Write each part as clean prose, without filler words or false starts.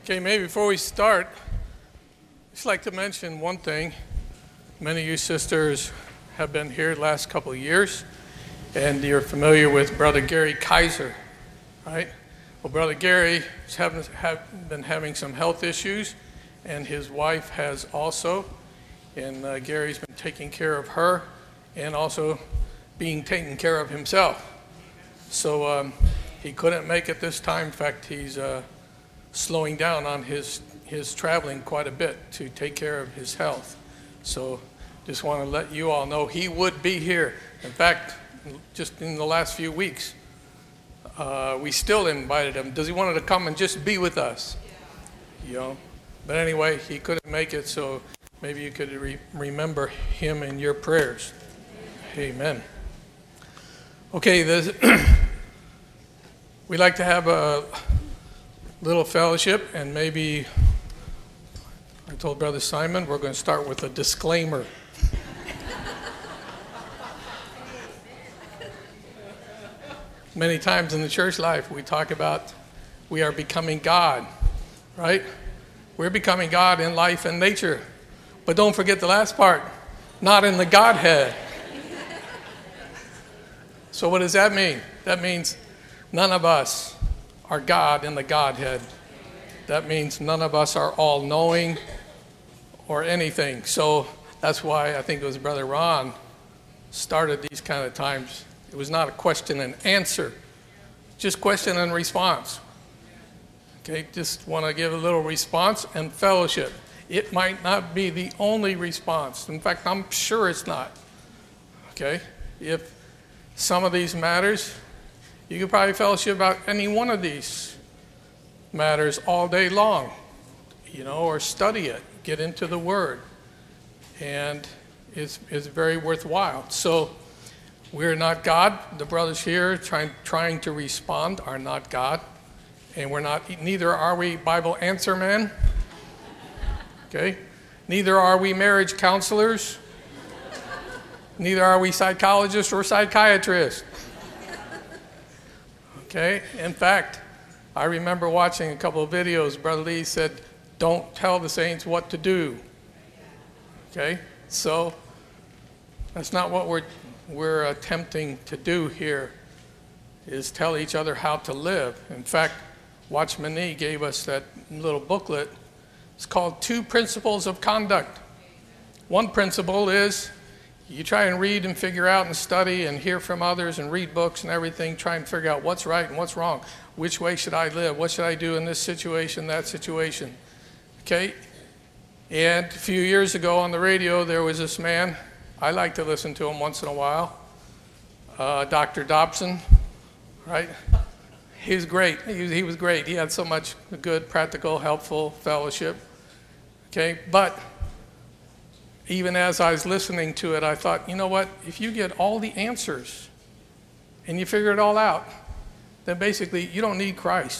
Okay, maybe before we start, I'd just like to mention one thing. Many of you sisters have been here the last couple of years, and you're familiar with Brother Gary Kaiser, right? Well, Brother Gary has been having some health issues, and his wife has also, and Gary's been taking care of her and also being taken care of himself. So he couldn't make it this time. In fact, he's slowing down on his traveling quite a bit to take care of his health. So just want to let you all know he would be here. In fact, just in the last few weeks, we still invited him. Does he wanted to come and just be with us? Yeah. You know. But anyway, he couldn't make it, so maybe you could remember him in your prayers. Amen. Okay, we like to have a little fellowship, and maybe I told Brother Simon we're going to start with a disclaimer. Many times in the church life we talk about we are becoming God, right? We're becoming God in life and nature. But don't forget the last part, not in the Godhead. So what does that mean? That means none of us are God in the Godhead. That means none of us are all-knowing or anything. So that's why I think it was Brother Ron started these kind of times. It was not a question and answer, just question and response. Okay, just want to give a little response and fellowship. It might not be the only response. In fact, I'm sure it's not. Okay, if some of these matters, you could probably fellowship about any one of these matters all day long, you know, or study it, get into the Word, and it's very worthwhile. So we're not God. The brothers here trying to respond are not God, and neither are we Bible answer men. Okay, neither are we marriage counselors. Neither are we psychologists or psychiatrists. Okay, in fact, I remember watching a couple of videos. Brother Lee said, "Don't tell the saints what to do." Okay, so that's not what we're attempting to do here, is tell each other how to live. In fact, Watchman Nee gave us that little booklet. It's called 2 Principles of Conduct. One principle is you try and read and figure out and study and hear from others and read books and everything, try and figure out what's right and what's wrong. Which way should I live? What should I do in this situation, that situation? Okay? And a few years ago on the radio, there was this man. I like to listen to him once in a while. Dr. Dobson, right? He was great. He was great. He had so much good, practical, helpful fellowship. Okay? But even as I was listening to it, I thought, you know what? If you get all the answers and you figure it all out, then basically you don't need Christ.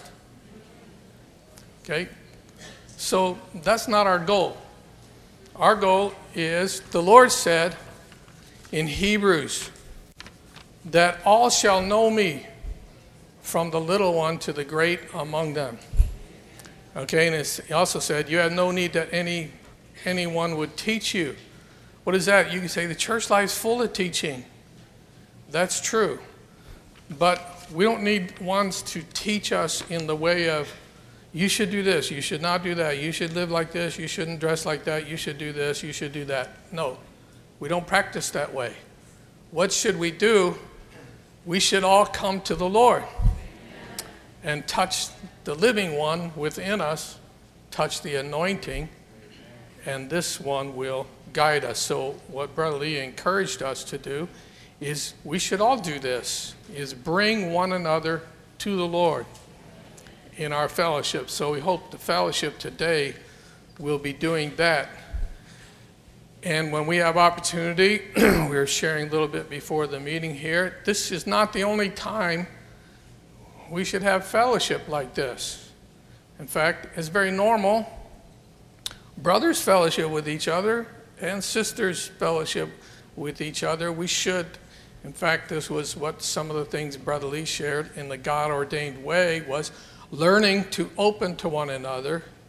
Okay? So that's not our goal. Our goal is, the Lord said in Hebrews, that all shall know me, from the little one to the great among them. Okay, and he also said, you have no need that anyone would teach you. What is that? You can say the church life is full of teaching. That's true. But we don't need ones to teach us in the way of, you should do this, you should not do that, you should live like this, you shouldn't dress like that, you should do this, you should do that. No, we don't practice that way. What should we do? We should all come to the Lord and touch the living one within us, touch the anointing, and this one will guide us. So what Brother Lee encouraged us to do is we should all do this, is bring one another to the Lord in our fellowship. So we hope the fellowship today will be doing that. And when we have opportunity, we were sharing a little bit before the meeting here, this is not the only time we should have fellowship like this. In fact, it's very normal. Brothers fellowship with each other and sisters fellowship with each other. We should. In fact, this was what some of the things Brother Lee shared in the God-ordained way, was learning to open to one another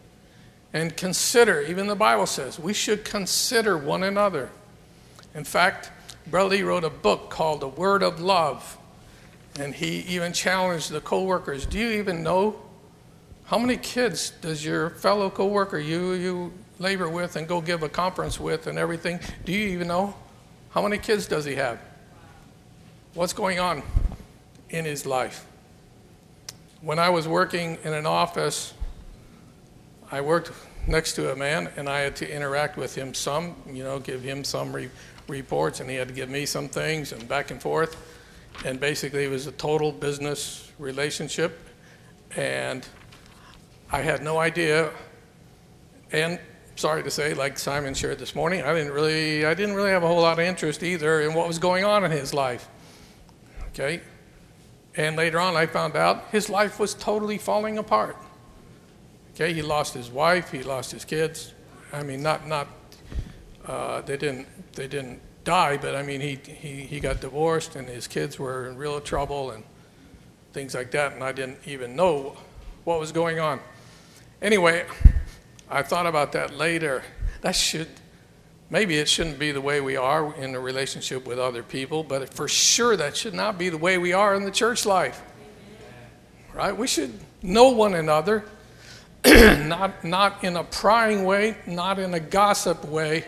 And consider, even the Bible says, we should consider one another. In fact, Brother Lee wrote a book called The Word of Love. And he even challenged the co-workers. Do you even know how many kids does your fellow co-worker you labor with and go give a conference with and everything? Do you even know? How many kids does he have? What's going on in his life? When I was working in an office, I worked next to a man, and I had to interact with him some, give him some reports, and he had to give me some things, and back and forth. And basically, it was a total business relationship, and I had no idea. And sorry to say, like Simon shared this morning, I didn't really have a whole lot of interest either in what was going on in his life. Okay, and later on, I found out his life was totally falling apart. Okay, he lost his wife, he lost his kids. I mean, they didn't die, but I mean, he got divorced, and his kids were in real trouble and things like that, and I didn't even know what was going on. Anyway, I thought about that later. Maybe it shouldn't be the way we are in a relationship with other people, but for sure that should not be the way we are in the church life. Right? We should know one another. Not in a prying way, not in a gossip way.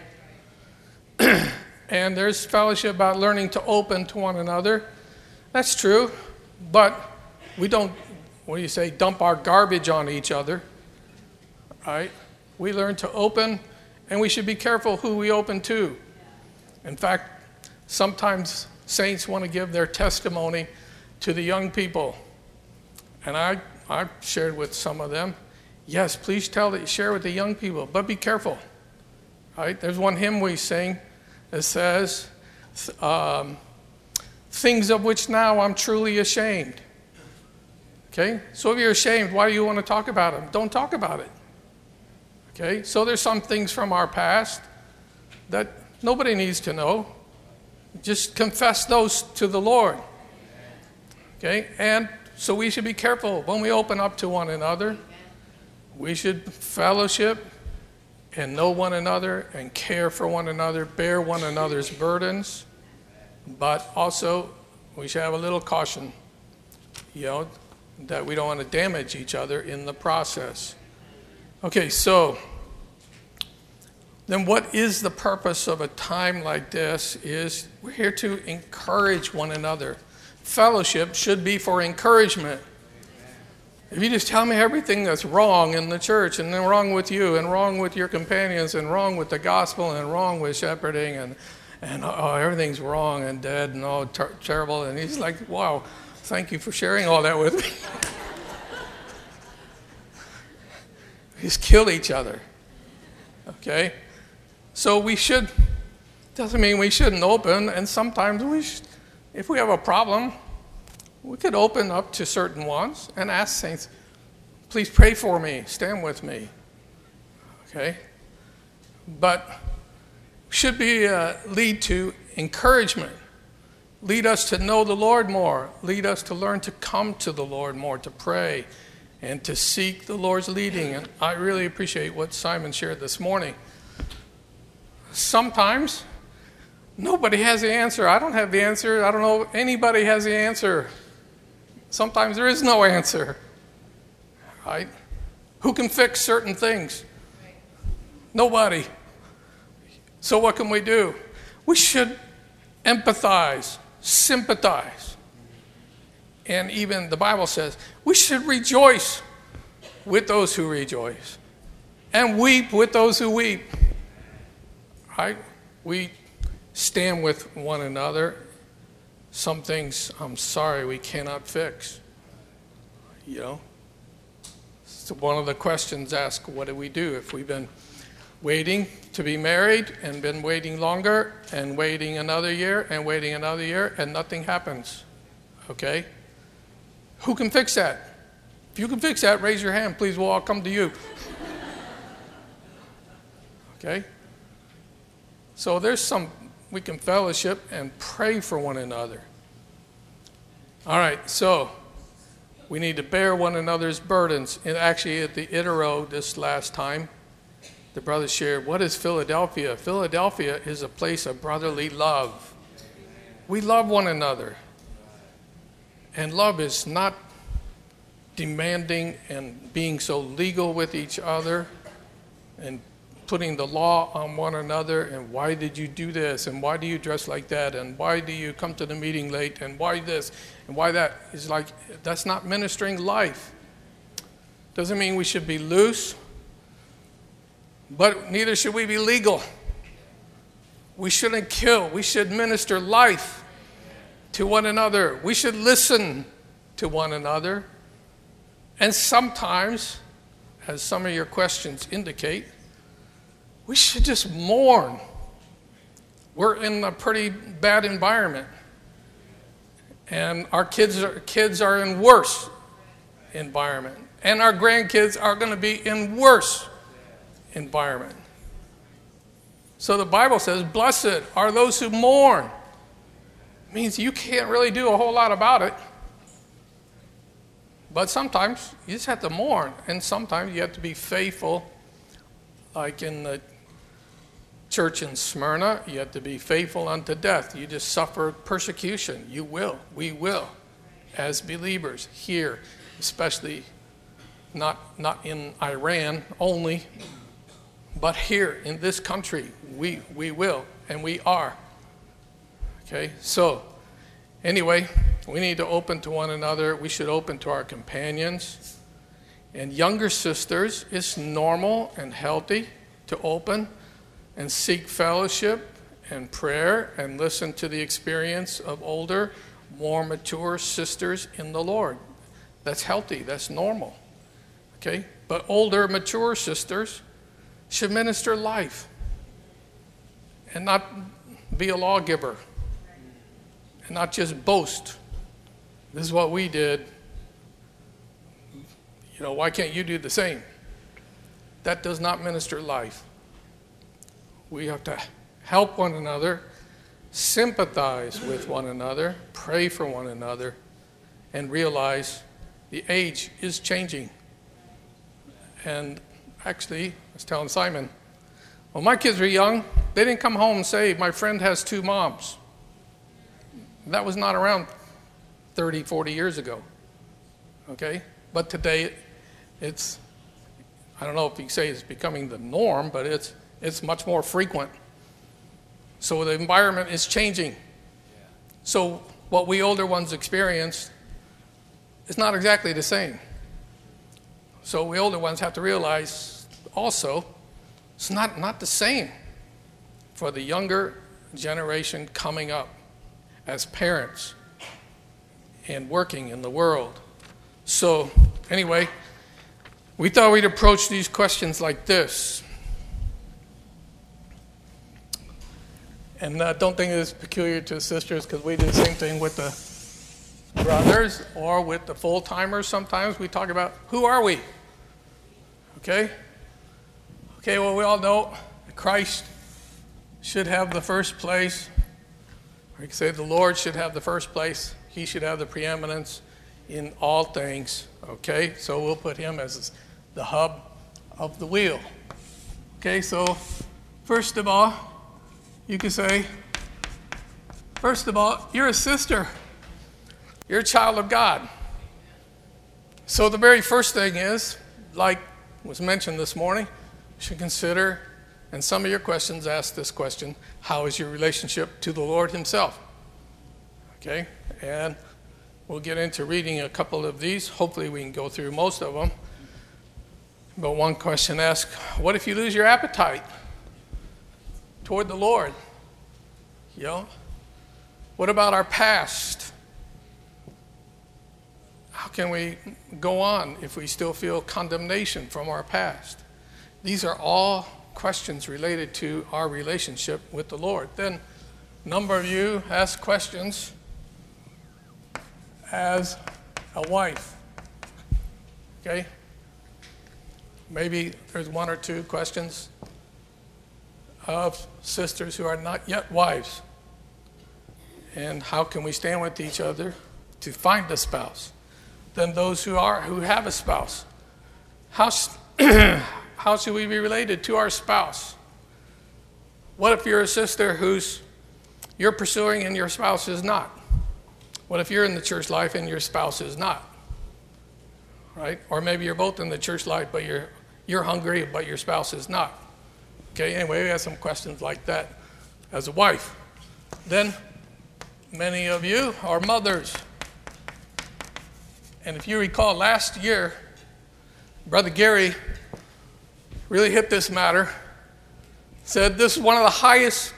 And there's fellowship about learning to open to one another. That's true, but we don't, dump our garbage on each other. Right? We learn to open, and we should be careful who we open to. In fact, sometimes saints want to give their testimony to the young people. And I shared with some of them. Yes, please share with the young people, but be careful. Right? There's one hymn we sing that says, things of which now I'm truly ashamed. Okay? So if you're ashamed, why do you want to talk about them? Don't talk about it. Okay? So there's some things from our past that nobody needs to know. Just confess those to the Lord. Okay? And so we should be careful when we open up to one another. We should fellowship and know one another and care for one another, bear one another's burdens. But also, we should have a little caution, that we don't want to damage each other in the process. Okay, so then what is the purpose of a time like this? Is we're here to encourage one another. Fellowship should be for encouragement. If you just tell me everything that's wrong in the church, and then wrong with you, and wrong with your companions, and wrong with the gospel, and wrong with shepherding, and everything's wrong and dead and all terrible, and he's like, wow, thank you for sharing all that with me. We just kill each other. Okay? So doesn't mean we shouldn't open, and sometimes if we have a problem, we could open up to certain ones and ask saints, please pray for me, stand with me. Okay? But should be lead to encouragement, lead us to know the Lord more, lead us to learn to come to the Lord more, to pray, and to seek the Lord's leading. And I really appreciate what Simon shared this morning. Sometimes nobody has the answer. I don't have the answer. I don't know if anybody has the answer. Sometimes there is no answer. Right? Who can fix certain things? Nobody. So what can we do? We should empathize, sympathize. And even the Bible says we should rejoice with those who rejoice and weep with those who weep. Right? We stand with one another. Some things, I'm sorry, we cannot fix. So one of the questions asked, what do we do if we've been waiting to be married and been waiting longer and waiting another year and nothing happens? Okay? Who can fix that? If you can fix that, raise your hand, please. We'll all come to you. Okay? So we can fellowship and pray for one another. All right, so we need to bear one another's burdens. And actually, at the Itero this last time, the brothers shared, what is Philadelphia? Philadelphia is a place of brotherly love. We love one another. And love is not demanding and being so legal with each other and putting the law on one another, and why did you do this, and why do you dress like that, and why do you come to the meeting late, and why this, and why that. Is like, that's not ministering life. Doesn't mean we should be loose, but neither should we be legal. We shouldn't kill. We should minister life to one another. We should listen to one another. And sometimes, as some of your questions indicate, we should just mourn. We're in a pretty bad environment. And our kids are in worse environment. And our grandkids are going to be in worse environment. So the Bible says, blessed are those who mourn. It means you can't really do a whole lot about it. But sometimes you just have to mourn. And sometimes you have to be faithful. Like in the church in Smyrna, you have to be faithful unto death. You just suffer persecution. You will. We will. As believers here, especially not in Iran only, but here in this country, we will, and we are. Okay, so anyway, we need to open to one another. We should open to our companions. And younger sisters, it's normal and healthy to open and seek fellowship and prayer and listen to the experience of older, more mature sisters in the Lord. That's healthy. That's normal. Okay? But older, mature sisters should minister life and not be a lawgiver and not just boast. This is what we did. You know, why can't you do the same? That does not minister life. We have to help one another, sympathize with one another, pray for one another, and realize the age is changing. And actually, I was telling Simon, when my kids were young, they didn't come home and say, my friend has 2 moms. That was not around 30, 40 years ago. Okay? But today, it's, I don't know if you say it's becoming the norm, but it's much more frequent. So the environment is changing. So what we older ones experienced is not exactly the same. So we older ones have to realize also it's not the same for the younger generation coming up as parents and working in the world. So anyway, we thought we'd approach these questions like this. And don't think it's peculiar to sisters, because we do the same thing with the brothers or with the full-timers sometimes. We talk about, who are we? Okay? Okay, well, we all know that Christ should have the first place. We can say the Lord should have the first place. He should have the preeminence in all things. Okay? So we'll put him as the hub of the wheel. Okay, so first of all, you can say, first of all, you're a sister. You're a child of God. So the very first thing is, like was mentioned this morning, you should consider, and some of your questions ask this question, how is your relationship to the Lord himself? Okay, and we'll get into reading a couple of these. Hopefully we can go through most of them. But one question asks, what if you lose your appetite toward the Lord? You know, what about our past? How can we go on if we still feel condemnation from our past? These are all questions related to our relationship with the Lord. Then a number of you ask questions as a wife. Okay? Maybe there's 1 or 2 questions of sisters who are not yet wives. And how can we stand with each other to find a spouse? Then those who have a spouse. How how should we be related to our spouse? What if you're a sister you're pursuing and your spouse is not? What if you're in the church life and your spouse is not? Right? Or maybe you're both in the church life, but you're hungry, but your spouse is not. Okay, anyway, we have some questions like that as a wife. Then, many of you are mothers. And if you recall last year, Brother Gary really hit this matter, said this is one of the highest,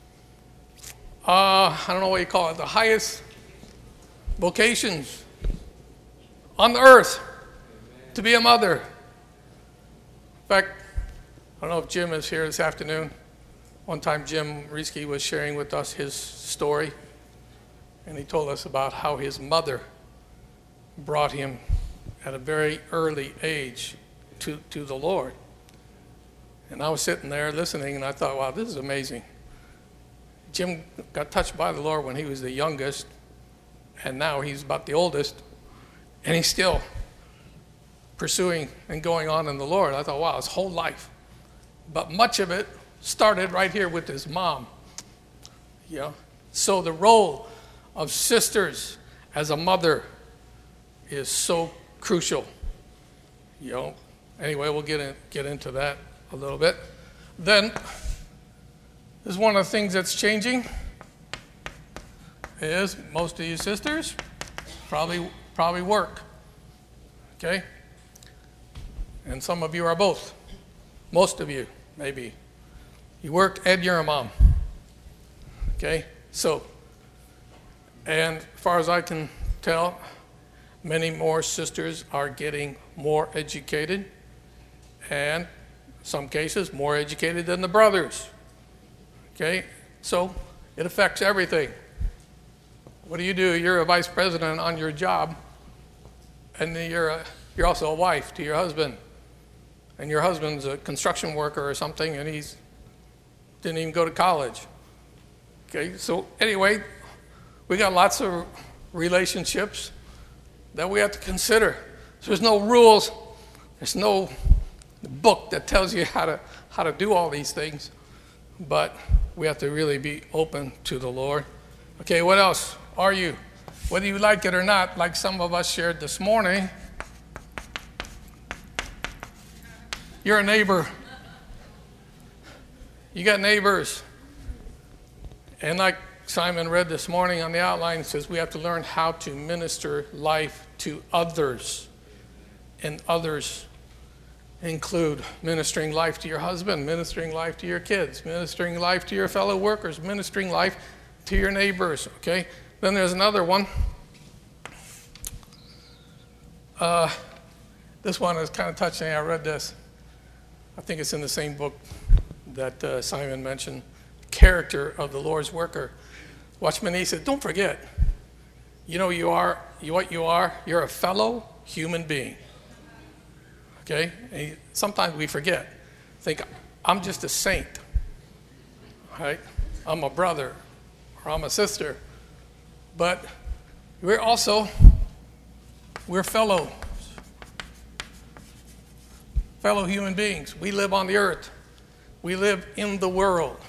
I don't know what you call it, the highest vocations on the earth to be a mother. In fact, I don't know if Jim is here this afternoon. One time Jim Rieske was sharing with us his story, and he told us about how his mother brought him at a very early age to the Lord. And I was sitting there listening, and I thought, wow, this is amazing. Jim got touched by the Lord when he was the youngest, and now he's about the oldest, and he's still pursuing and going on in the Lord. I thought, wow, his whole life. But much of it started right here with his mom. You know? So the role of sisters as a mother is so crucial. You know? Anyway, we'll get into that a little bit. Then, this is one of the things that's changing is most of you sisters probably work. Okay? And some of you are both. Most of you, maybe. You work and you're a mom. Okay? So, and as far as I can tell, many more sisters are getting more educated, and in some cases more educated than the brothers. Okay? So, it affects everything. What do? You're a vice president on your job, and then you're also a wife to your husband. And your husband's a construction worker or something, and he didn't even go to college. Okay, so anyway, we got lots of relationships that we have to consider. So there's no rules. There's no book that tells you how to do all these things. But we have to really be open to the Lord. Okay, what else are you? Whether you like it or not, like some of us shared this morning, you're a neighbor. You got neighbors. And like Simon read this morning on the outline, it says we have to learn how to minister life to others. And others include ministering life to your husband, ministering life to your kids, ministering life to your fellow workers, ministering life to your neighbors. Okay? Then there's another one. This one is kind of touching. I read this. I think it's in the same book that Simon mentioned, Character of the Lord's Worker. Watchman Nee said, don't forget, you know what you are? You're a fellow human being. Okay? And sometimes we forget. Think, I'm just a saint. Right? I'm a brother or I'm a sister. But we're fellow human beings. We live on the earth. We live in the world.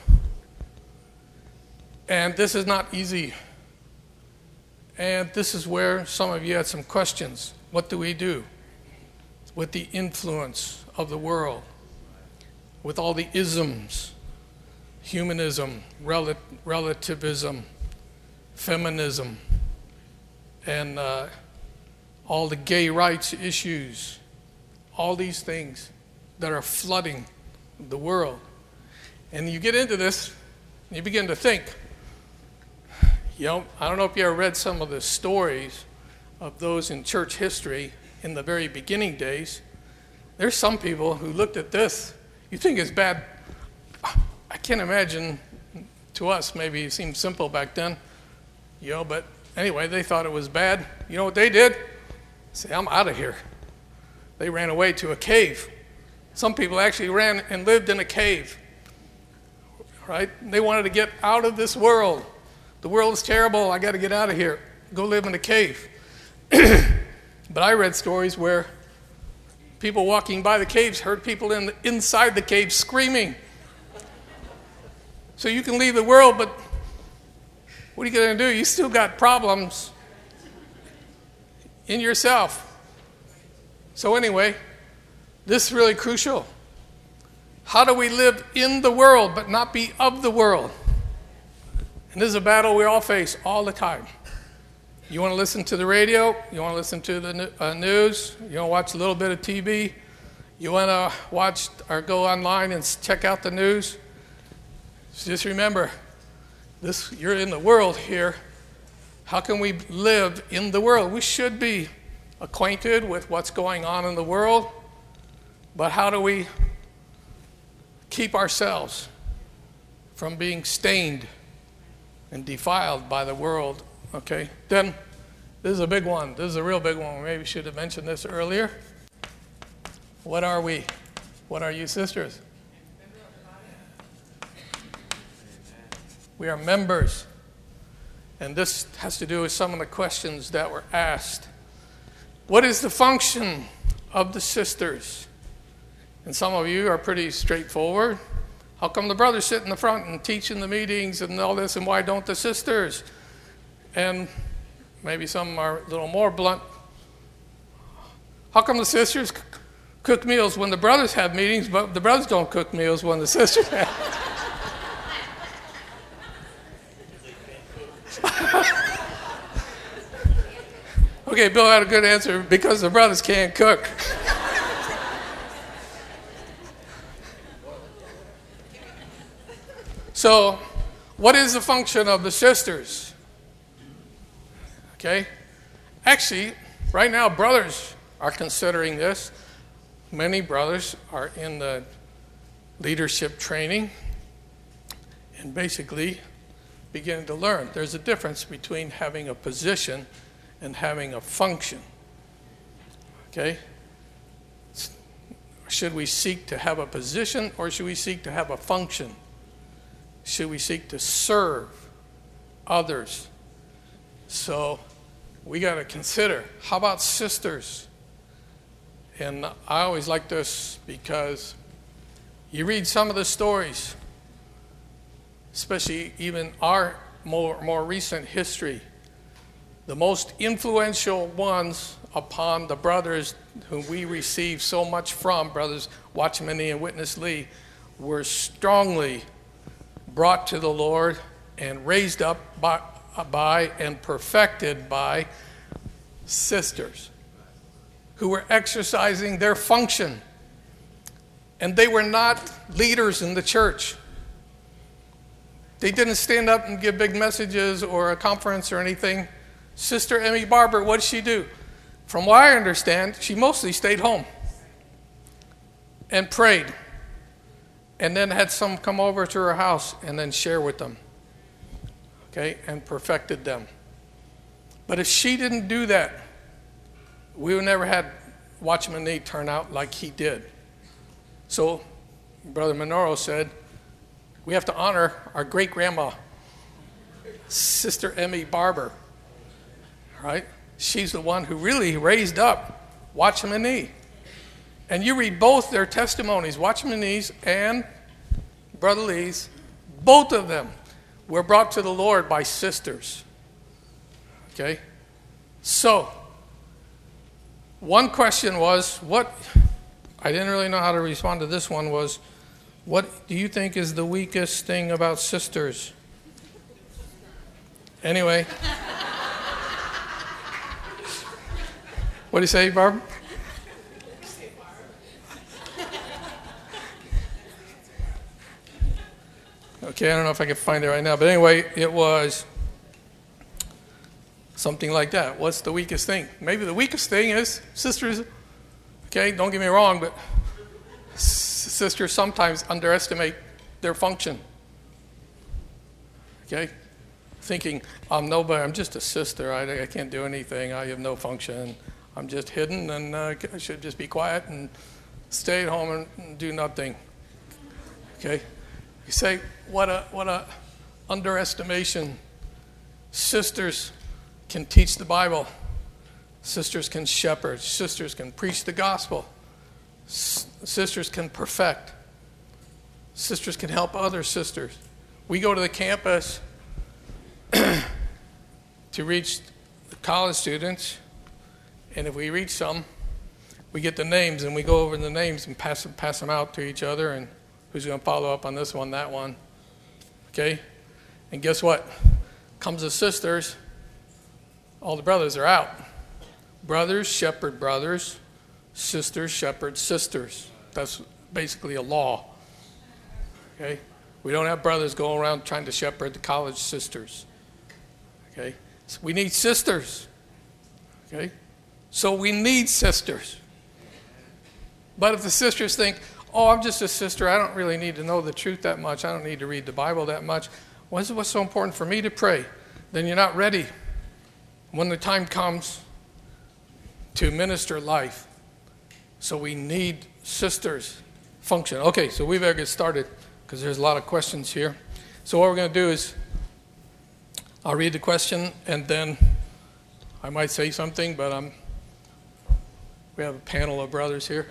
And this is not easy. And this is where some of you had some questions. What do we do with the influence of the world? With all the isms, humanism, relativism, feminism, and all the gay rights issues, all these things that are flooding the world. And you get into this, and you begin to think, you know, I don't know if you ever read some of the stories of those in church history in the very beginning days. There's some people who looked at this, you think it's bad. I can't imagine, to us, maybe it seemed simple back then, you know, but anyway, they thought it was bad. You know what they did? Say, I'm out of here. They ran away to a cave. Some people actually ran and lived in a cave, right? They wanted to get out of this world. The world is terrible. I got to get out of here. Go live in a cave. But I read stories where People walking by the caves heard people inside the cave screaming. So you can leave the world, but what are you going to do? You still got problems in yourself. So anyway, this is really crucial. How do we live in the world but not be of the world? And this is a battle we all face all the time. You want to listen to the radio, you want to listen to the news, you want to watch a little bit of TV, you want to watch or go online and check out the news. Just remember, you're in the world here. How can we live in the world? We should be acquainted with what's going on in the world, but how do we keep ourselves from being stained and defiled by the world? Okay, then this is a big one. This is a real big one. Maybe we should have mentioned this earlier. What are we? What are you, sisters? We are members. And this has to do with some of the questions that were asked. What is the function of the sisters? And some of you are pretty straightforward. How come the brothers sit in the front and teach in the meetings and all this, and why don't the sisters? And maybe some are a little more blunt. How come the sisters cook meals when the brothers have meetings, but the brothers don't cook meals when the sisters have? Okay, Bill had a good answer. Because the brothers can't cook. So, what is the function of the sisters? Okay? Actually, right now, brothers are considering this. Many brothers are in the leadership training and basically beginning to learn. There's a difference between having a position and having a function. Okay? Should we seek to have a position, or should we seek to have a function? Should we seek to serve others? So we got to consider, how about sisters? And I always like this because you read some of the stories, especially even our more recent history. The most influential ones upon the brothers whom we received so much from, brothers Watchman Nee and Witness Lee, were strongly brought to the Lord and raised up by and perfected by sisters who were exercising their function. And they were not leaders in the church. They didn't stand up and give big messages or a conference or anything. Sister Emmy Barber, what did she do? From what I understand, she mostly stayed home and prayed, and then had some come over to her house and then share with them, okay, and perfected them. But if she didn't do that, we would never had Watchman Nee turn out like he did. So Brother Minoru said, we have to honor our great-grandma, Sister Emmy Barber, right? She's the one who really raised up Watchman Nee. And you read both their testimonies, Watchman Nee's and Brother Lee's, both of them were brought to the Lord by sisters. Okay? So, one question was, I didn't really know how to respond to this one, was, what do you think is the weakest thing about sisters? Anyway. What do you say, Barb? Okay, I don't know if I can find it right now, but anyway, it was something like that. What's the weakest thing? Maybe the weakest thing is sisters. Okay, don't get me wrong, but sisters sometimes underestimate their function. Okay? Thinking, I'm nobody, I'm just a sister, I can't do anything, I have no function, I'm just hidden, and I should just be quiet and stay at home and do nothing. Okay? You say, what a underestimation. Sisters can teach the Bible. Sisters can shepherd. Sisters can preach the gospel. Sisters can perfect. Sisters can help other sisters. We go to the campus to reach the college students, and if we reach some, we get the names, and we go over the names and pass them out to each other, and who's going to follow up on this one, that one. Okay? And guess what? Comes the sisters, all the brothers are out. Brothers shepherd brothers, sisters shepherd sisters. That's basically a law. Okay? We don't have brothers going around trying to shepherd the college sisters. Okay? So we need sisters. Okay? So we need sisters. But if the sisters think, oh, I'm just a sister, I don't really need to know the truth that much, I don't need to read the Bible that much, what's so important for me to pray? Then you're not ready when the time comes to minister life. So we need sisters function. Okay, so we better get started because there's a lot of questions here. So what we're going to do is I'll read the question and then I might say something, but we have a panel of brothers here.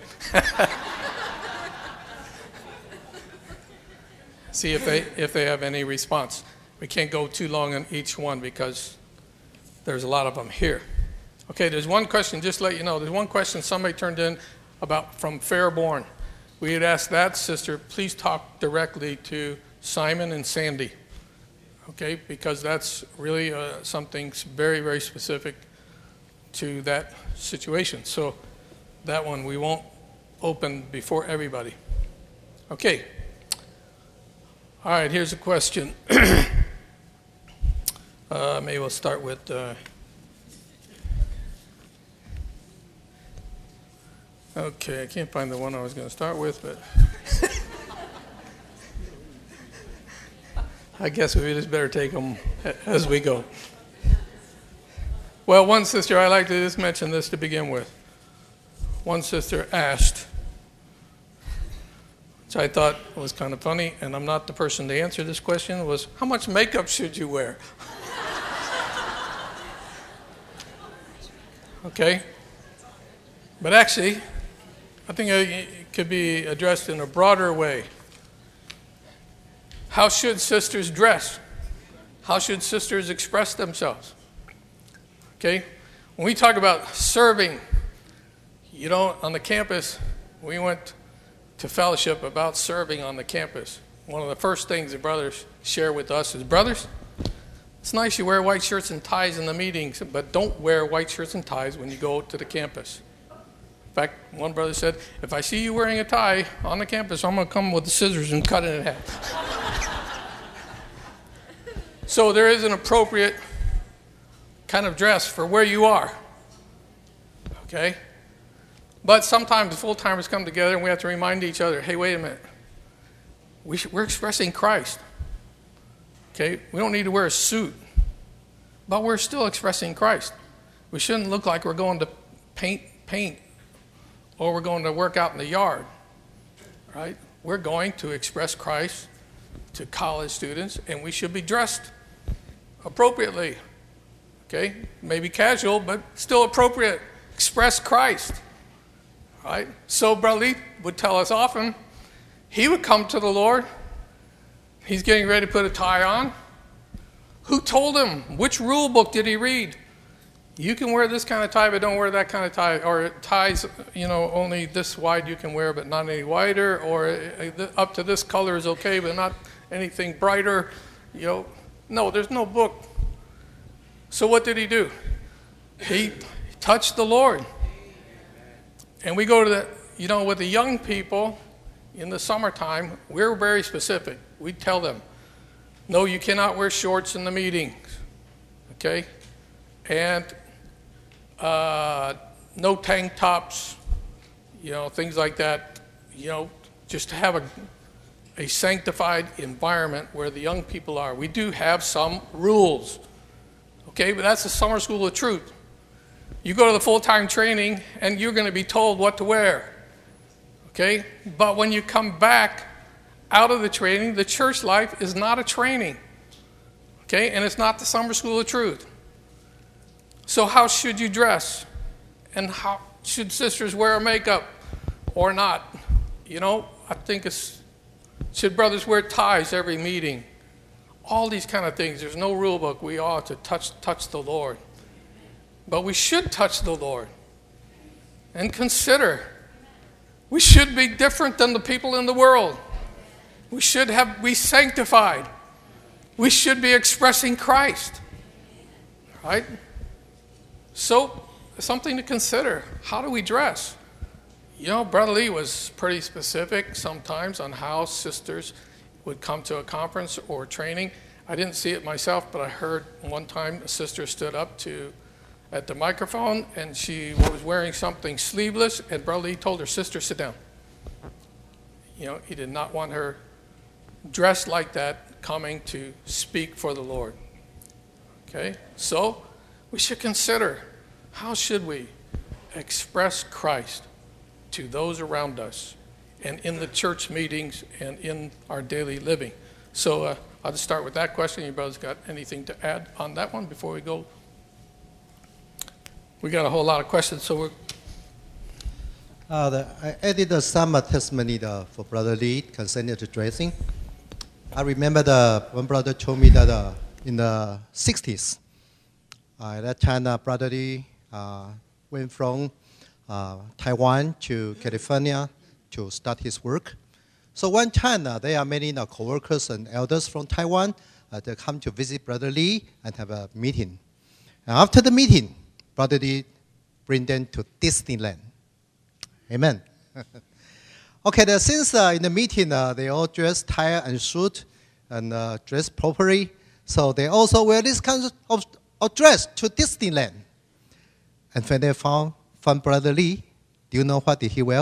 See if they have any response. We can't go too long on each one because there's a lot of them here. Okay, there's one question, just to let you know, there's one question somebody turned in from Fairborn. We had asked that sister, please talk directly to Simon and Sandy. Okay, because that's really something very, very specific to that situation. So that one we won't open before everybody. Okay. All right, here's a question. Maybe we'll start with... Okay, I can't find the one I was going to start with, but... I guess we just better take them as we go. Well, one sister, I like to just mention this to begin with. One sister asked, which I thought was kind of funny, and I'm not the person to answer this question, was, how much makeup should you wear? Okay? But actually, I think it could be addressed in a broader way. How should sisters dress? How should sisters express themselves? Okay? When we talk about serving, on the campus, we went to fellowship about serving on the campus. One of the first things the brothers share with us is, brothers, it's nice you wear white shirts and ties in the meetings, but don't wear white shirts and ties when you go to the campus. In fact, one brother said, if I see you wearing a tie on the campus, I'm going to come with the scissors and cut it in half. So there is an appropriate kind of dress for where you are. Okay? But sometimes the full-timers come together and we have to remind each other, hey, wait a minute. We're expressing Christ. Okay? We don't need to wear a suit. But we're still expressing Christ. We shouldn't look like we're going to paint or we're going to work out in the yard. Right? We're going to express Christ to college students, and we should be dressed appropriately. Okay? Maybe casual, but still appropriate. Express Christ. Right? So Brother Lee would tell us often, he would come to the Lord. He's getting ready to put a tie on. Who told him? Which rule book did he read? You can wear this kind of tie, but don't wear that kind of tie. Or ties, only this wide you can wear, but not any wider. Or up to this color is okay, but not anything brighter. No, there's no book. So what did he do? He touched the Lord. And we go to with the young people in the summertime, we're very specific. We tell them, no, you cannot wear shorts in the meetings. Okay? And no tank tops, things like that. Just to have a sanctified environment where the young people are. We do have some rules. Okay? But that's the summer school of truth. You go to the full-time training, and you're going to be told what to wear. Okay? But when you come back out of the training, the church life is not a training. Okay? And it's not the summer school of truth. So how should you dress? And how should sisters wear makeup? or not. I think should brothers wear ties every meeting? All these kind of things. There's no rule book. We ought to touch the Lord. But we should touch the Lord. And consider, we should be different than the people in the world. We should be sanctified. We should be expressing Christ. Right? So, something to consider. How do we dress? Brother Lee was pretty specific sometimes on how sisters would come to a conference or training. I didn't see it myself, but I heard one time a sister stood up at the microphone, and she was wearing something sleeveless, and Brother Lee told her, "Sister, sit down." He did not want her dressed like that coming to speak for the Lord. Okay? So, we should consider, how should we express Christ to those around us and in the church meetings and in our daily living? So I'll just start with that question. You brothers got anything to add on that one before we go? We got a whole lot of questions, so I added some testimony for Brother Lee concerning the dressing. I remember one brother told me that in the 60s, at that time, Brother Lee went from Taiwan to California to start his work. So one time, there are many co-workers and elders from Taiwan that come to visit Brother Lee and have a meeting. And after the meeting, Brother Lee bring them to Disneyland. Amen. Okay, since in the meeting, they all dress tie and suit and dress properly, so they also wear this kind of dress to Disneyland. And when they found Brother Lee, do you know what did he wear?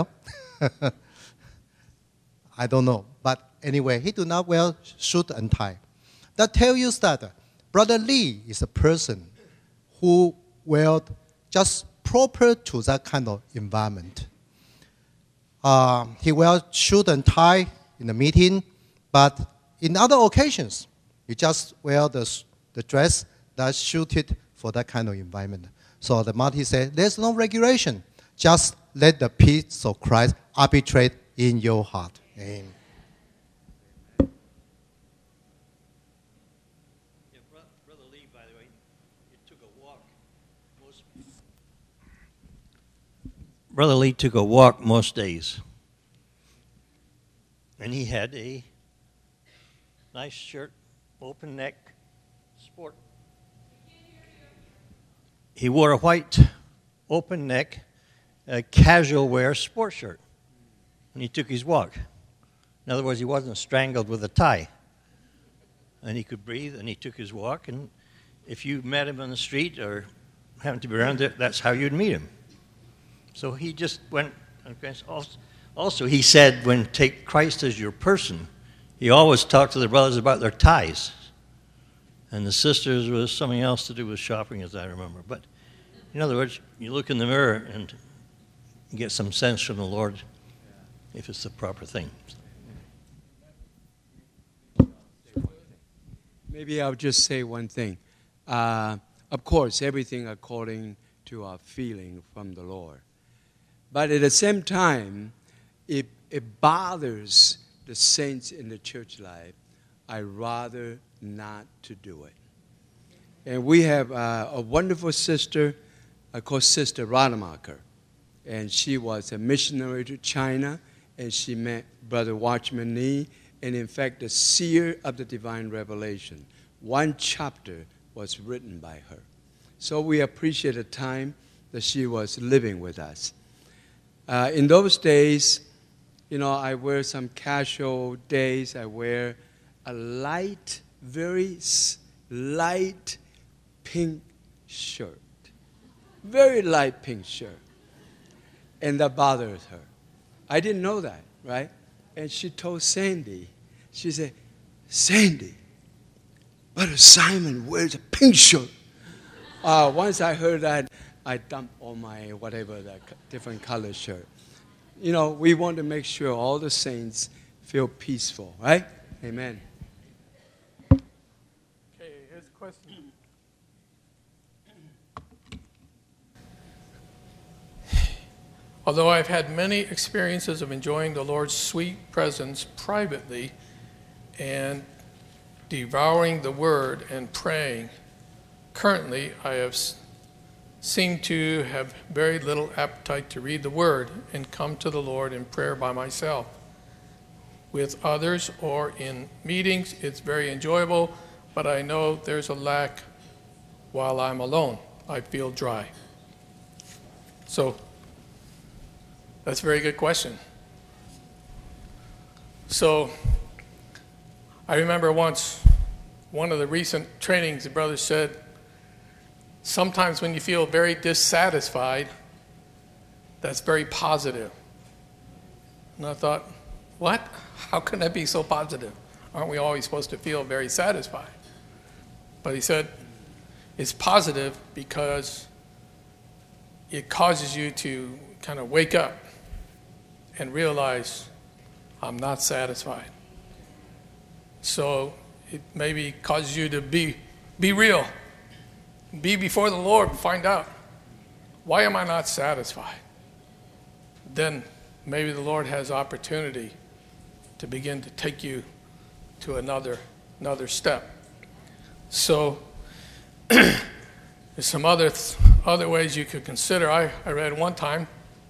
I don't know. But anyway, he do not wear suit and tie. That tells you that Brother Lee is a person who wear just proper to that kind of environment. He wears suit and tie in the meeting, but in other occasions, he just wear the dress that's suited for that kind of environment. So the Marty said, there's no regulation. Just let the peace of Christ arbitrate in your heart. Amen. Yeah, Brother Lee, by the way, he took a walk. Brother Lee took a walk most days. And he had a nice shirt, open neck, sport. He wore a white, open neck, casual wear sport shirt. And he took his walk. In other words, he wasn't strangled with a tie. And he could breathe, and he took his walk. And if you met him on the street or happened to be around there, that's how you'd meet him. So he just went. Also, he said, when take Christ as your person, he always talked to the brothers about their ties. And the sisters was something else to do with shopping, as I remember. But in other words, you look in the mirror and you get some sense from the Lord if it's the proper thing. Maybe I'll just say one thing. Of course, everything according to our feeling from the Lord. But at the same time, it bothers the saints in the church life. I'd rather not to do it. And we have a wonderful sister called Sister Rademacher. And she was a missionary to China, and she met Brother Watchman Nee, and in fact, the seer of the divine revelation. One chapter was written by her. So we appreciate the time that she was living with us. In those days, I wear some casual days. I wear a light, very light pink shirt. Very light pink shirt. And that bothers her. I didn't know that, right? And she told Sandy, she said, Sandy, Brother Simon wears a pink shirt. Once I heard that, I dumped all my whatever, the different color shirt. We want to make sure all the saints feel peaceful, right? Amen. Okay, here's a question. Although I've had many experiences of enjoying the Lord's sweet presence privately and devouring the Word and praying, currently I have seemed to have very little appetite to read the Word and come to the Lord in prayer by myself. With others or in meetings, it's very enjoyable, but I know there's a lack while I'm alone. I feel dry. So, that's a very good question. So, I remember once, one of the recent trainings, the brother said, sometimes when you feel very dissatisfied, that's very positive. And I thought, what? How can that be so positive? Aren't we always supposed to feel very satisfied? But he said, it's positive because it causes you to kind of wake up and realize, I'm not satisfied. So it maybe causes you to be real. Be before the Lord and find out, why am I not satisfied? Then maybe the Lord has opportunity to begin to take you to another step. So there's some other ways you could consider. I read one time,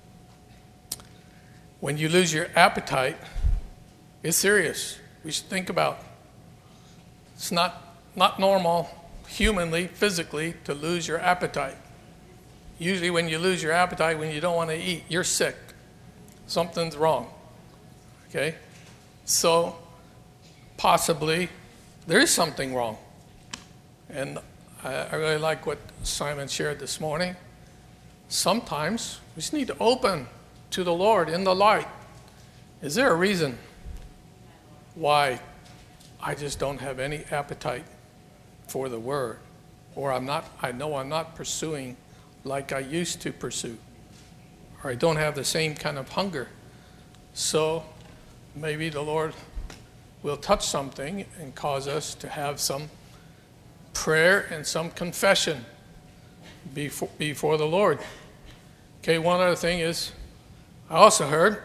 when you lose your appetite, it's serious. We should think about, it's not normal humanly, physically, to lose your appetite. Usually when you lose your appetite, when you don't want to eat, you're sick. Something's wrong. Okay? So possibly there is something wrong. And I really like what Simon shared this morning. Sometimes we just need to open to the Lord in the light. Is there a reason why I just don't have any appetite for the Word? Or I know I'm not pursuing like I used to pursue. Or I don't have the same kind of hunger. So maybe the Lord will touch something and cause us to have some prayer and some confession before the Lord. Okay, one other thing is, I also heard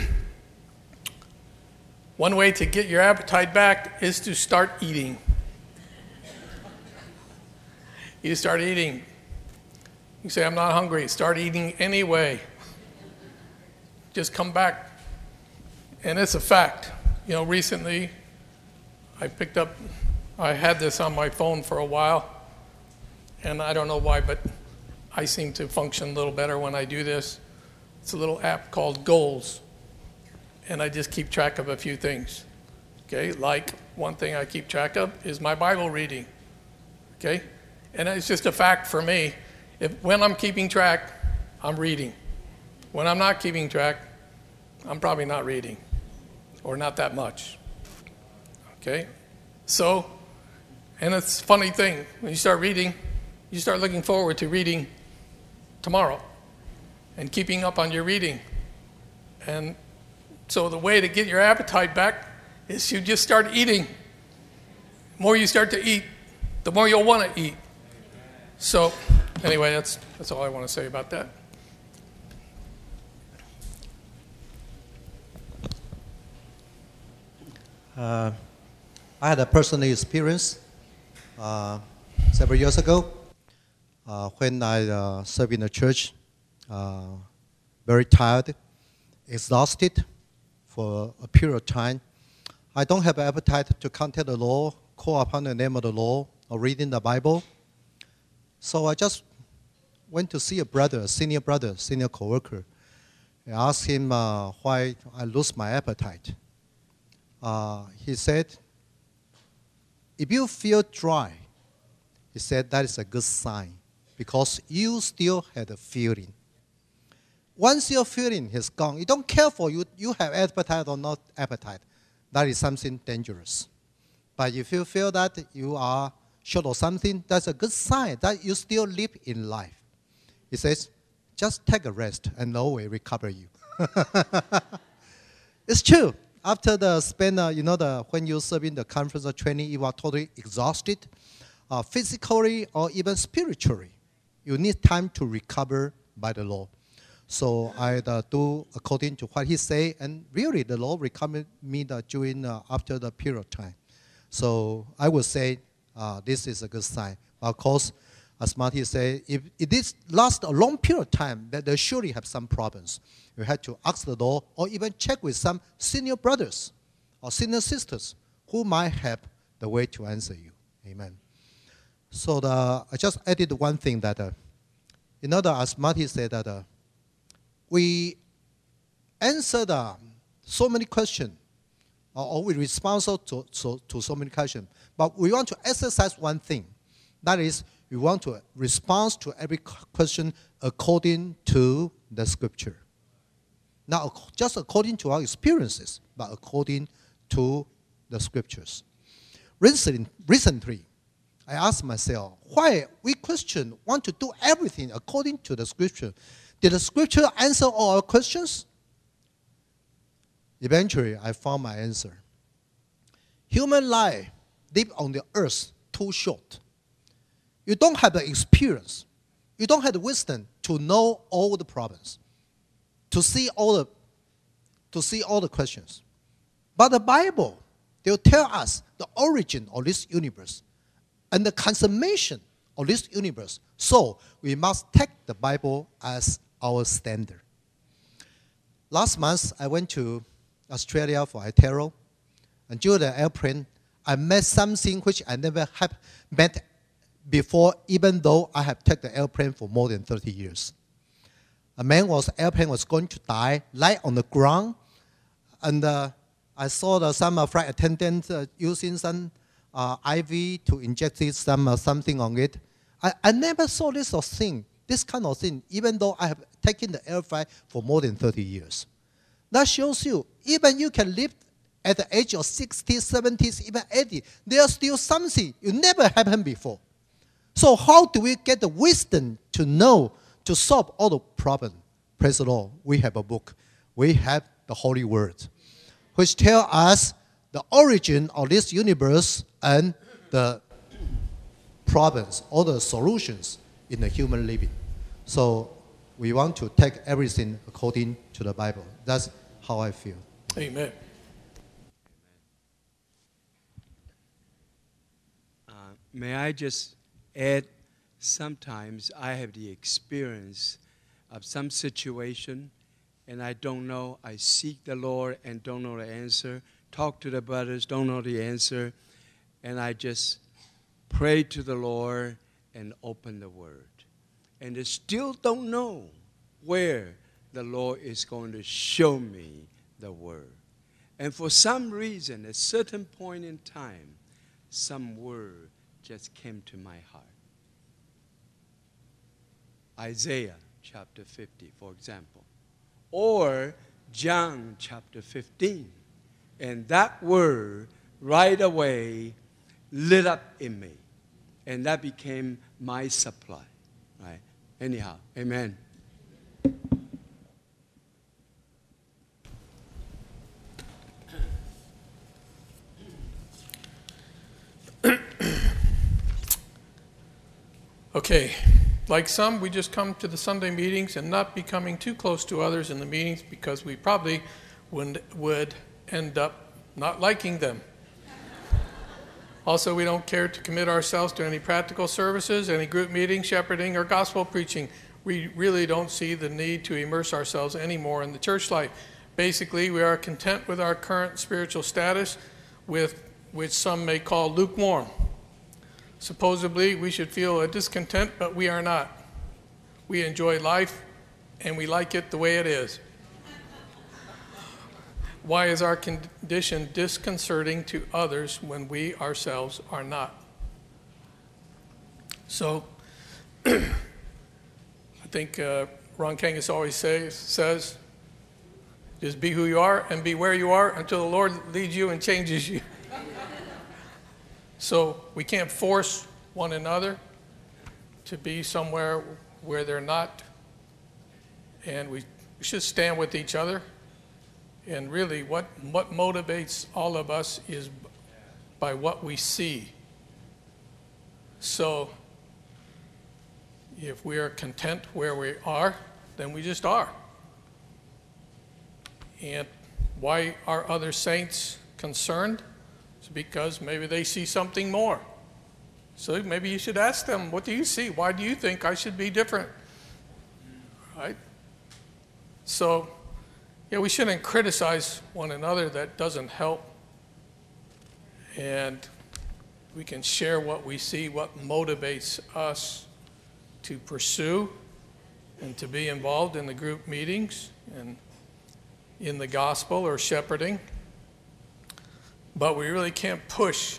one way to get your appetite back is to start eating. You start eating. You say, I'm not hungry. Start eating anyway. Just come back. And it's a fact. You know, recently I had this on my phone for a while, and I don't know why, but I seem to function a little better when I do this. It's a little app called Goals, and I just keep track of a few things. Okay, like one thing I keep track of is my Bible reading. Okay, and it's just a fact for me. When I'm keeping track, I'm reading. When I'm not keeping track, I'm probably not reading, or not that much. Okay, so, and it's a funny thing, when you start reading, you start looking forward to reading tomorrow and keeping up on your reading. And so the way to get your appetite back is you just start eating. The more you start to eat, the more you'll want to eat. So anyway, that's all I want to say about that. I had a personal experience several years ago when I served in the church, very tired, exhausted for a period of time. I don't have appetite to contact the Lord, call upon the name of the Lord, or reading the Bible. So I just went to see a senior co-worker, and asked him why I lose my appetite. He said, if you feel dry, he said that is a good sign because you still had a feeling. Once your feeling is gone, you don't care for you have appetite or not appetite. That is something dangerous. But if you feel that you are short of something, that's a good sign that you still live in life. He says, just take a rest and the Lord will recover you. It's true. After the spend, when you serve in the conference or training, you are totally exhausted, physically or even spiritually. You need time to recover by the Lord. So I do according to what he say, and really the Lord recommended me during after the period of time. So I would say this is a good sign. Of course, as Marty said, if it is last a long period of time, that they surely have some problems. You have to ask the Lord, or even check with some senior brothers or senior sisters who might have the way to answer you. Amen. So I just added one thing that, as Marty said, that we answered so many questions, or we respond to so many questions. But we want to exercise one thing. That is, we want to respond to every question according to the Scripture. Not just according to our experiences, but according to the Scriptures. Recently, I asked myself, why we Christians want to do everything according to the Scripture? Did the Scripture answer all our questions? Eventually, I found my answer. Human life lived on the earth too short. You don't have the experience. You don't have the wisdom to know all the problems, to see all the questions. But the Bible, they'll tell us the origin of this universe and the consummation of this universe. So we must take the Bible as our standard. Last month, I went to Australia for ITERO, and during the airplane, I met something which I never have met before, even though I have taken the airplane for more than 30 years. Airplane was going to die, lie on the ground, and I saw some flight attendants using some IV to inject something on it. I never saw this kind of thing, even though I have taken the air flight for more than 30 years. That shows you, even you can live at the age of 60, 70s, even 80, there's still something you never happened before. So how do we get the wisdom to know, to solve all the problems? Praise the Lord, we have a book. We have the Holy Word, which tells us the origin of this universe and the problems or the solutions in the human living. So we want to take everything according to the Bible. That's how I feel. Amen. May I just add, sometimes I have the experience of some situation and I don't know. I seek the Lord and don't know the answer. Talk to the brothers, don't know the answer. And I just pray to the Lord and open the Word. And I still don't know where the Lord is going to show me the Word. And for some reason, at a certain point in time, some word just came to my heart. Isaiah chapter 50, for example. Or John chapter 15. And that word right away lit up in me. And that became my supply. Right? Anyhow, amen. Okay, like some, we just come to the Sunday meetings and not becoming too close to others in the meetings because we probably would end up not liking them. Also, we don't care to commit ourselves to any practical services, any group meeting, shepherding, or gospel preaching. We really don't see the need to immerse ourselves anymore in the church life. Basically, we are content with our current spiritual status, which some may call lukewarm. Supposedly, we should feel a discontent, but we are not. We enjoy life, and we like it the way it is. Why is our condition disconcerting to others when we ourselves are not? So, I think Ron Kangas always says, just be who you are and be where you are until the Lord leads you and changes you. So we can't force one another to be somewhere where they're not. And we should stand with each other. And really what motivates all of us is by what we see. So if we are content where we are, than we just are. And why are other saints concerned? It's because maybe they see something more. So maybe you should ask them, what do you see? Why do you think I should be different? Right? So, yeah, we shouldn't criticize one another. That doesn't help. And we can share what we see, what motivates us to pursue and to be involved in the group meetings and in the gospel or shepherding. But we really can't push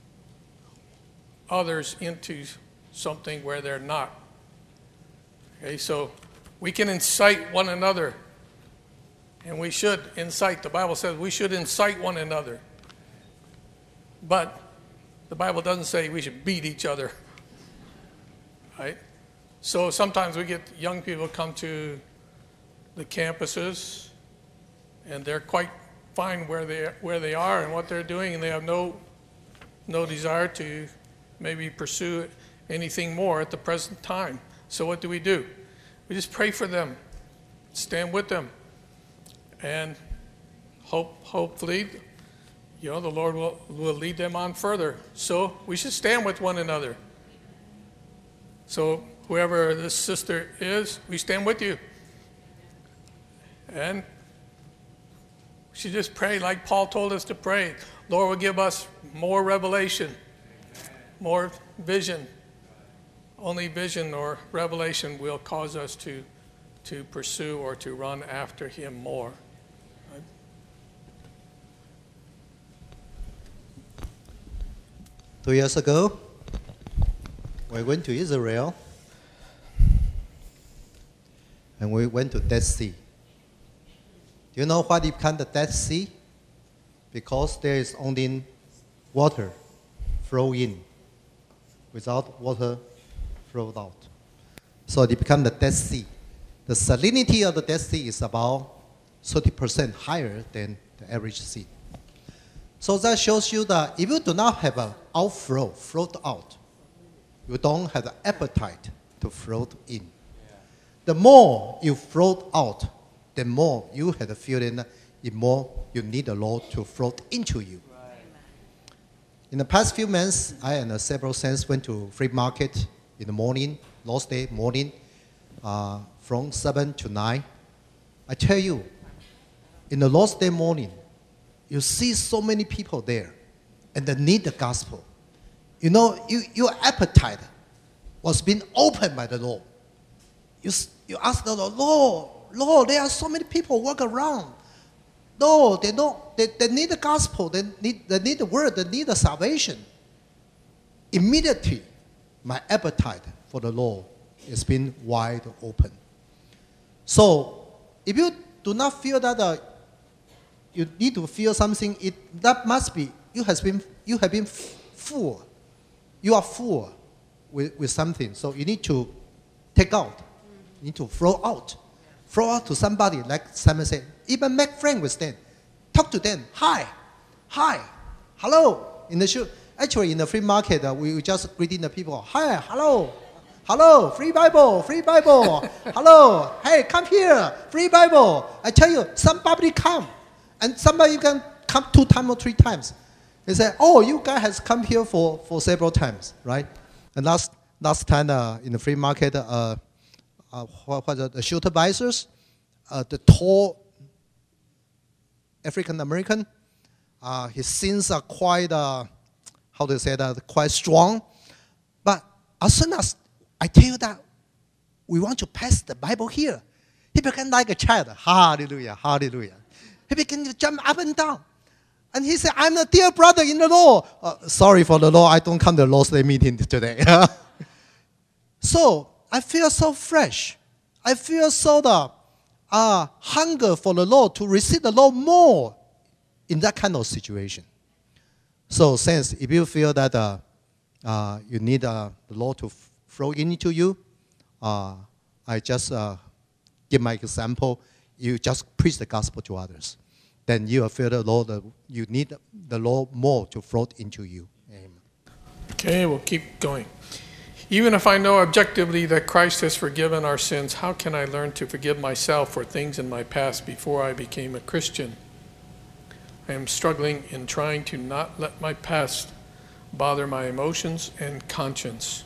others into something where they're not. Okay, so we can incite one another, and we should incite. The Bible says we should incite one another. But the Bible doesn't say we should beat each other. Right? So sometimes we get young people come to the campuses, and they're quite fine where they are and what they're doing, and they have no desire to maybe pursue anything more at the present time. So what do? We just pray for them, stand with them, and hopefully, the Lord will lead them on further. So we should stand with one another. So whoever this sister is, we stand with you. And we should just pray like Paul told us to pray. Lord will give us more revelation, more vision. Only vision or revelation will cause us to pursue or to run after him more. Right? 2 years ago, we went to Israel, and we went to Dead Sea. Do you know why they become the Dead Sea? Because there is only water flow in, without water flowed out. So they become the Dead Sea. The salinity of the Dead Sea is about 30% higher than the average sea. So that shows you that if you do not have an outflow, float out, you don't have the appetite to float in. The more you float out, the more you have the feeling that the more you need the Lord to float into you. In the past few months, I and several saints went to free market in the morning, Lord's Day morning, from 7 to 9. I tell you, in the Lord's Day morning, you see so many people there, and they need the gospel. You know, your appetite was being opened by the Lord. You ask the Lord, Lord, there are so many people walk around. No, they need the gospel. They need the word. They need the salvation. Immediately, my appetite for the Lord has been wide open. So, if you do not feel that you need to feel something, that must be you have been full. You are full with something. So you need to take out. You need to flow out. Flow out to somebody, like Simon said. Even make friends with them. Talk to them. Hi, hello. In the free market, we just greeting the people. Hi, hello, free Bible. Hello, hey, come here, free Bible. I tell you, somebody come, and somebody can come 2 times or 3 times. They say, oh, you guys has come here for several times, right? And last time in the free market, what was the shelter advisors, the tall African American, his sins are quite, quite strong. But as soon as I tell you that we want to pass the Bible here, he began like a child. Hallelujah, hallelujah. He began to jump up and down. And he said, I'm a dear brother in the Lord. Sorry for the Lord, I don't come to the Lord's Day meeting today. So I feel so fresh. I feel so the hunger for the Lord to receive the Lord more in that kind of situation. So, saints, if you feel that you need the Lord to flow into you, I just give my example. You just preach the gospel to others. Then you will feel the Lord. You need the Lord more to float into you. Amen. Okay, we'll keep going. Even if I know objectively that Christ has forgiven our sins, how can I learn to forgive myself for things in my past before I became a Christian? I am struggling in trying to not let my past bother my emotions and conscience.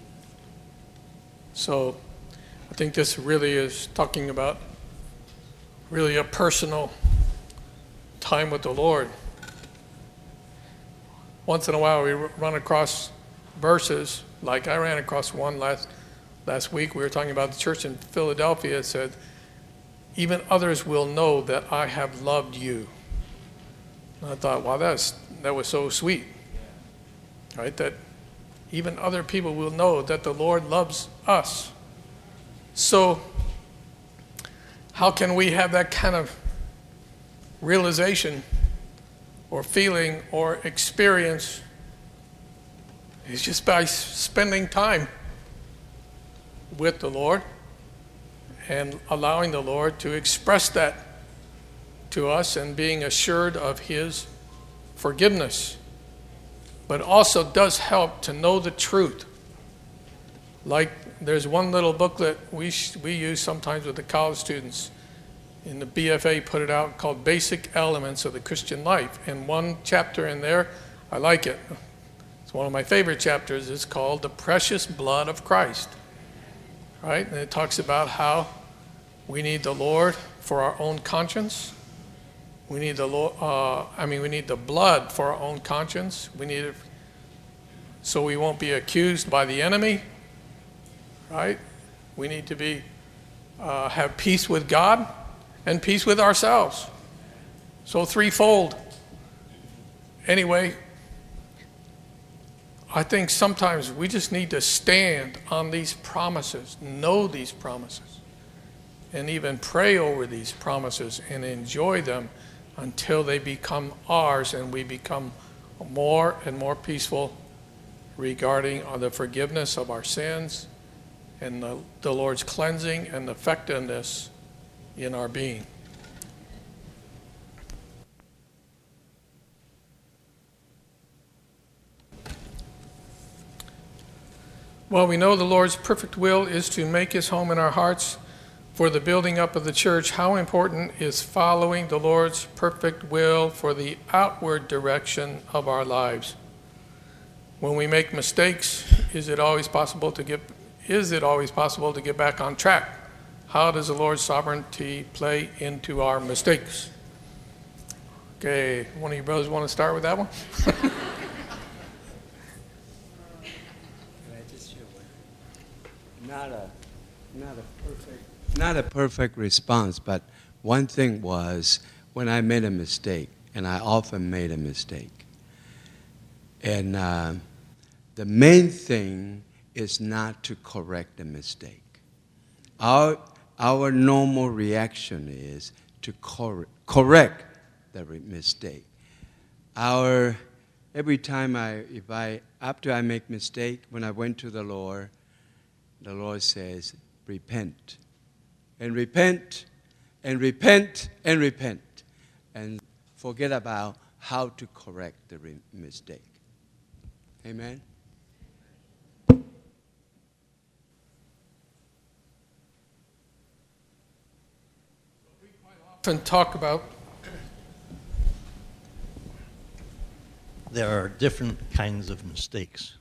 So I think this really is talking about really a personal time with the Lord. Once in a while we run across verses, like I ran across one last week. We were talking about the church in Philadelphia. It said, even others will know that I have loved you. And I thought, wow, that was so sweet. Right? That even other people will know that the Lord loves us. So how can we have that kind of realization or feeling or experience? It's just by spending time with the Lord and allowing the Lord to express that to us and being assured of His forgiveness. But it also does help to know the truth. Like there's one little booklet we use sometimes with the college students. In the BFA put it out called Basic Elements of the Christian Life. And one chapter in there, I like it. It's one of my favorite chapters. It's called The Precious Blood of Christ. Right? And it talks about how we need the Lord for our own conscience. We need the we need the blood for our own conscience. We need it so we won't be accused by the enemy. Right? We need to have peace with God and peace with ourselves. So threefold. Anyway, I think sometimes we just need to stand on these promises, know these promises, and even pray over these promises and enjoy them until they become ours and we become more and more peaceful regarding the forgiveness of our sins and the Lord's cleansing and effectiveness in our being. Well, we know the Lord's perfect will is to make His home in our hearts for the building up of the church. How important is following the Lord's perfect will for the outward direction of our lives? When we make mistakes, is it always possible to get back on track? How does the Lord's sovereignty play into our mistakes? Okay, one of you brothers want to start with that one? Not a perfect response, but one thing was when I made a mistake, and I often made a mistake. And the main thing is not to correct the mistake. Our normal reaction is to correct the mistake. Every time after I make mistake, when I went to the Lord says, repent, and repent, and repent, and repent, and forget about how to correct the mistake. Amen? Often talk about There are different kinds of mistakes.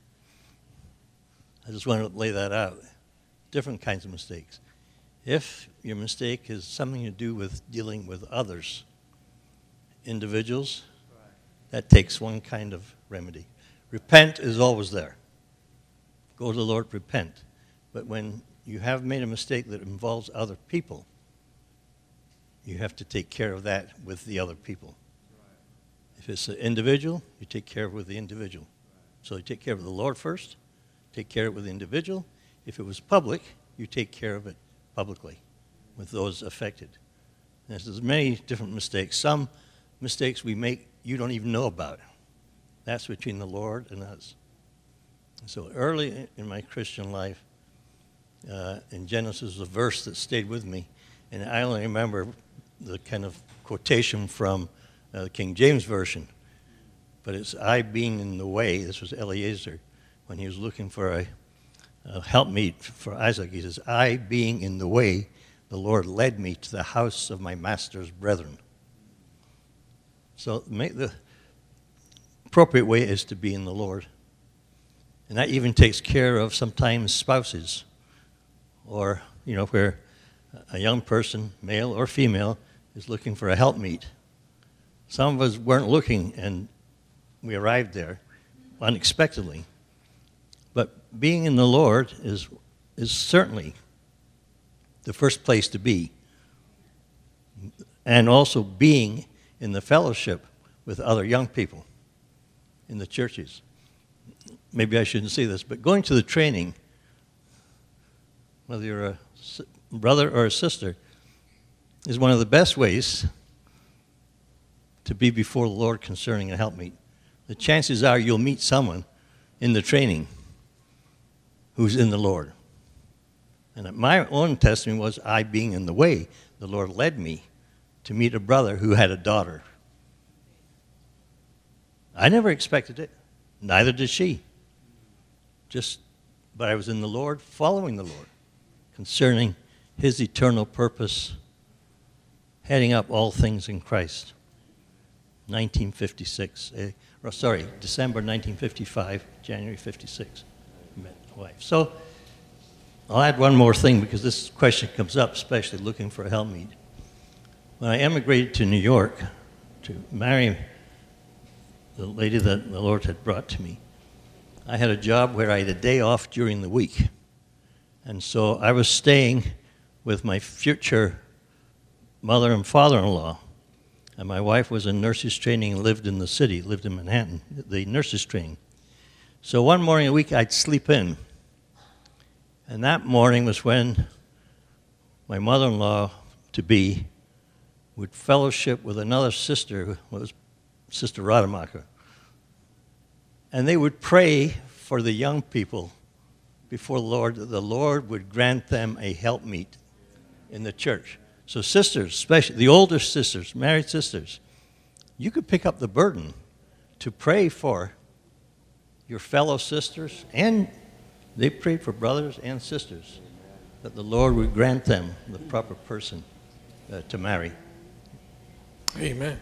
I just want to lay that out. Different kinds of mistakes. If your mistake is something to do with dealing with others, individuals, that takes one kind of remedy. Repent is always there. Go to the Lord, repent. But when you have made a mistake that involves other people, you have to take care of that with the other people. If it's an individual, you take care of it with the individual. So you take care of the Lord first, take care of it with the individual. If it was public, you take care of it publicly with those affected. There's many different mistakes. Some mistakes we make you don't even know about. That's between the Lord and us. And so early in my Christian life, in Genesis, a verse that stayed with me, and I only remember the kind of quotation from the King James Version, but it's I being in the way. This was Eliezer when he was looking for helpmeet for Isaac. He says, I, being in the way, the Lord led me to the house of my master's brethren. So the appropriate way is to be in the Lord. And that even takes care of sometimes spouses, or, where a young person, male or female, is looking for a helpmeet. Some of us weren't looking, and we arrived there unexpectedly. But being in the Lord is certainly the first place to be. And also being in the fellowship with other young people in the churches. Maybe I shouldn't say this, but going to the training, whether you're a brother or a sister, is one of the best ways to be before the Lord concerning a helpmeet. The chances are you'll meet someone in the training who's in the Lord. And my own testimony was, I being in the way, the Lord led me to meet a brother who had a daughter. I never expected it. Neither did she. But I was in the Lord, following the Lord, concerning his eternal purpose, heading up all things in Christ. 1956. December 1955, January 56. Met my wife. So I'll add one more thing, because this question comes up, especially looking for a helpmeet. When I emigrated to New York to marry the lady that the Lord had brought to me, I had a job where I had a day off during the week. And so I was staying with my future mother and father-in-law. And my wife was in nurses training and lived in the city, lived in Manhattan, the nurses training. So one morning a week I'd sleep in. And that morning was when my mother-in-law to be would fellowship with another sister, who was Sister Rademacher. And they would pray for the young people before the Lord, that the Lord would grant them a helpmeet in the church. So sisters, especially the older sisters, married sisters, you could pick up the burden to pray for your fellow sisters, and they prayed for brothers and sisters, that the Lord would grant them the proper person to marry. Amen.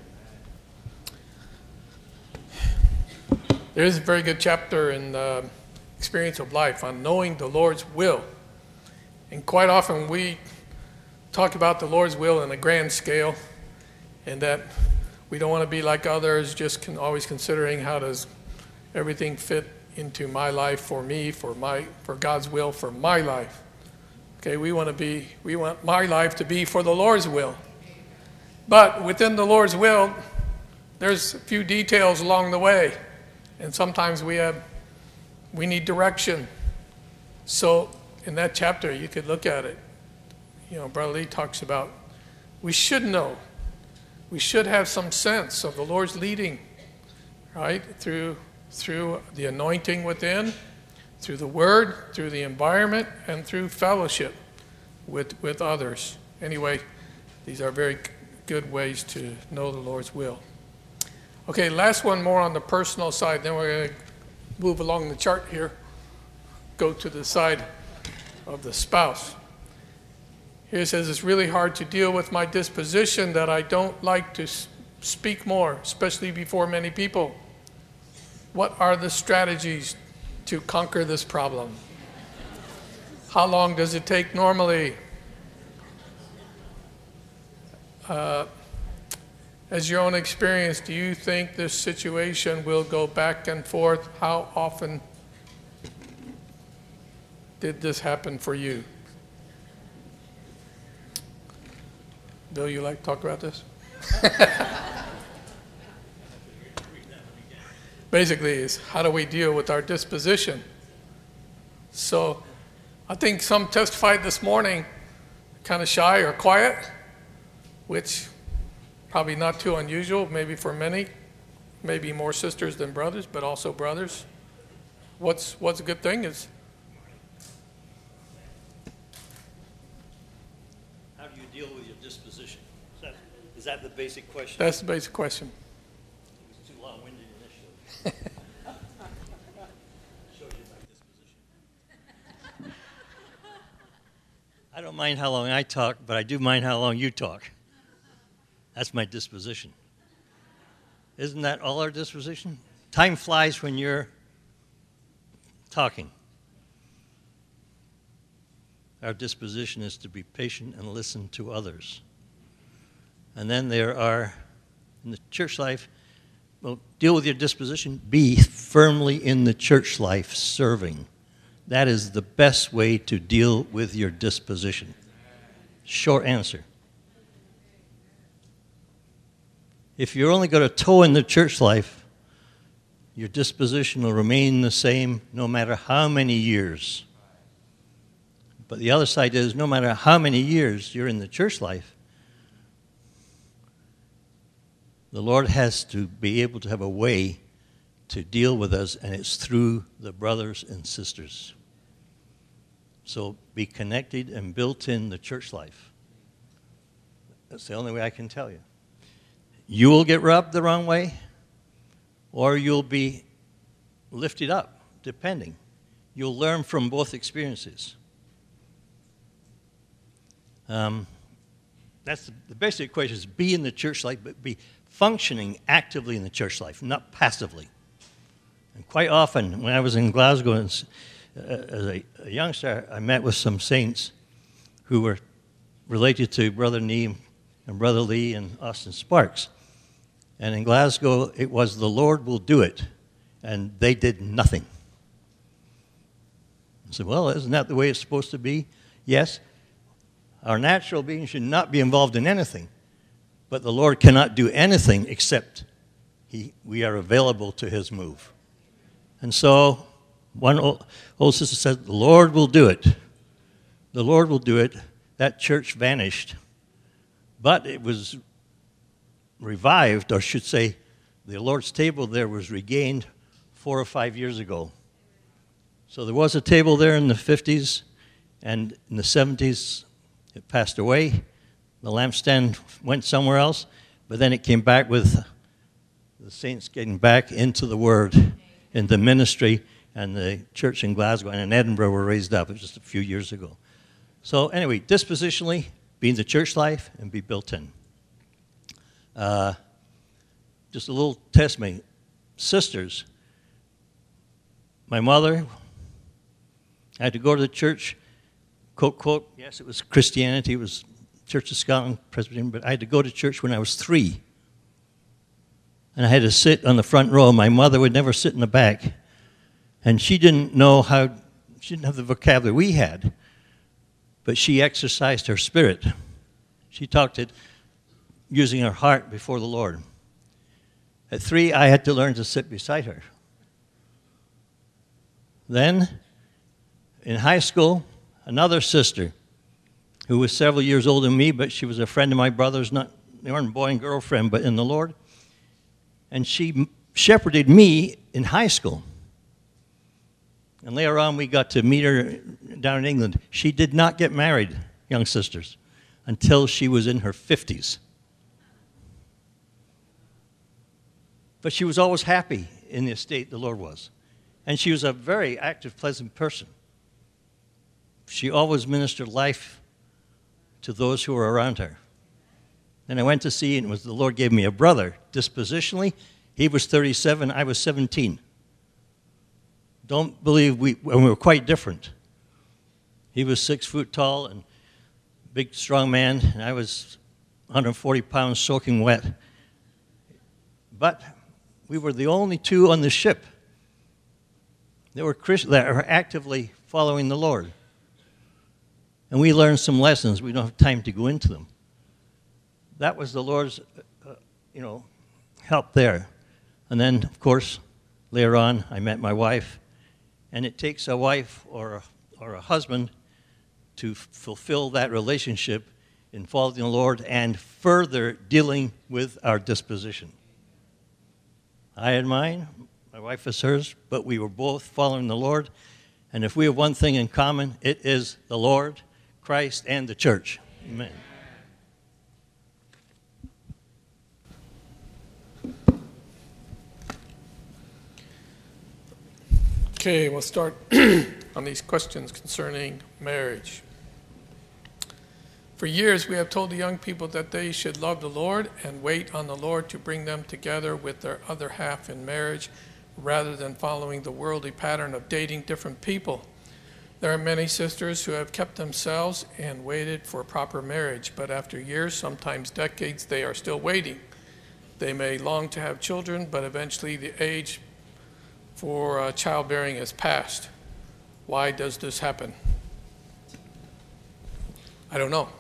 There is a very good chapter in Experience of Life on knowing the Lord's will. And quite often we talk about the Lord's will in a grand scale, and that we don't want to be like others, just always considering how does everything fit into my life, for me, for God's will for my life. Okay, we want my life to be for the Lord's will. But within the Lord's will, there's a few details along the way. And sometimes we need direction. So in that chapter, you could look at it. Brother Lee talks about we should know. We should have some sense of the Lord's leading, right? Through the anointing within, through the Word, through the environment, and through fellowship with others. Anyway, these are very good ways to know the Lord's will. Okay, last one more on the personal side, then we're going to move along the chart here, go to the side of the spouse. Here it says, it's really hard to deal with my disposition that I don't like to speak more, especially before many people. What are the strategies to conquer this problem? How long does it take normally? As your own experience, do you think this situation will go back and forth? How often did this happen for you? Bill, you like to talk about this? Basically, is how do we deal with our disposition? So I think some testified this morning kind of shy or quiet, which probably not too unusual, maybe for many, maybe more sisters than brothers, but also brothers. What's a good thing is, how do you deal with your disposition? Is that the basic question? That's the basic question. It was too long-winded initially. Shows you my disposition. don't mind how long I talk, but I do mind how long you talk. That's my disposition. Isn't that all our disposition? Time flies when you're talking. Our disposition is to be patient and listen to others. And then there are, in the church life, well, deal with your disposition. Be firmly in the church life serving. That is the best way to deal with your disposition. Short answer. If you're only going to toe in the church life, your disposition will remain the same no matter how many years. But the other side is, no matter how many years you're in the church life, the Lord has to be able to have a way to deal with us, and it's through the brothers and sisters. So be connected and built in the church life. That's the only way I can tell you. You will get rubbed the wrong way, or you'll be lifted up, depending. You'll learn from both experiences. That's the basic equation is be in the church life, but be functioning actively in the church life, not passively. And quite often, when I was in Glasgow as a youngster, I met with some saints who were related to Brother Neem and Brother Lee and Austin Sparks. And in Glasgow, it was the Lord will do it, and they did nothing. I said, well, isn't that the way it's supposed to be? Yes. Our natural being should not be involved in anything, but the Lord cannot do anything except we are available to his move. And so one old sister said, the Lord will do it. The Lord will do it. That church vanished, but it was revived, or should say, the Lord's table there was regained 4 or 5 years ago. So there was a table there in the 50s, and in the 70s, it passed away. The lampstand went somewhere else, but then it came back with the saints getting back into the Word, in the ministry, and the church in Glasgow and in Edinburgh were raised up. It was just a few years ago. So anyway, dispositionally, be in the church life and be built in. Just a little testimony. Sisters, my mother, I had to go to the church, quote, quote, yes, it was Christianity, it was Church of Scotland, Presbyterian, but I had to go to church when I was 3. And I had to sit on the front row. My mother would never sit in the back. And she didn't know she didn't have the vocabulary we had, but she exercised her spirit. She talked it using her heart before the Lord. At 3, I had to learn to sit beside her. Then, in high school, another sister who was several years older than me, but she was a friend of my brother's, they weren't boy and girlfriend, but in the Lord. And she shepherded me in high school. And later on, we got to meet her down in England. She did not get married, young sisters, until she was in her 50s. But she was always happy in the estate the Lord was. And she was a very active, pleasant person. She always ministered life to those who were around her. And I went to see, and the Lord gave me a brother. Dispositionally, he was 37, I was 17. Don't believe we were quite different. He was 6 foot tall and big, strong man, and I was 140 pounds soaking wet. But we were the only 2 on the ship that were actively following the Lord. And we learned some lessons. We don't have time to go into them. That was the Lord's, help there. And then, of course, later on, I met my wife. And it takes a wife or a husband to fulfill that relationship in following the Lord and further dealing with our disposition. I had mine, my wife has hers, but we were both following the Lord. And if we have one thing in common, it is the Lord, Christ, and the church. Amen. Okay, we'll start on these questions concerning marriage. For years, we have told the young people that they should love the Lord and wait on the Lord to bring them together with their other half in marriage, rather than following the worldly pattern of dating different people. There are many sisters who have kept themselves and waited for proper marriage, but after years, sometimes decades, they are still waiting. They may long to have children, but eventually the age for childbearing is past. Why does this happen? I don't know.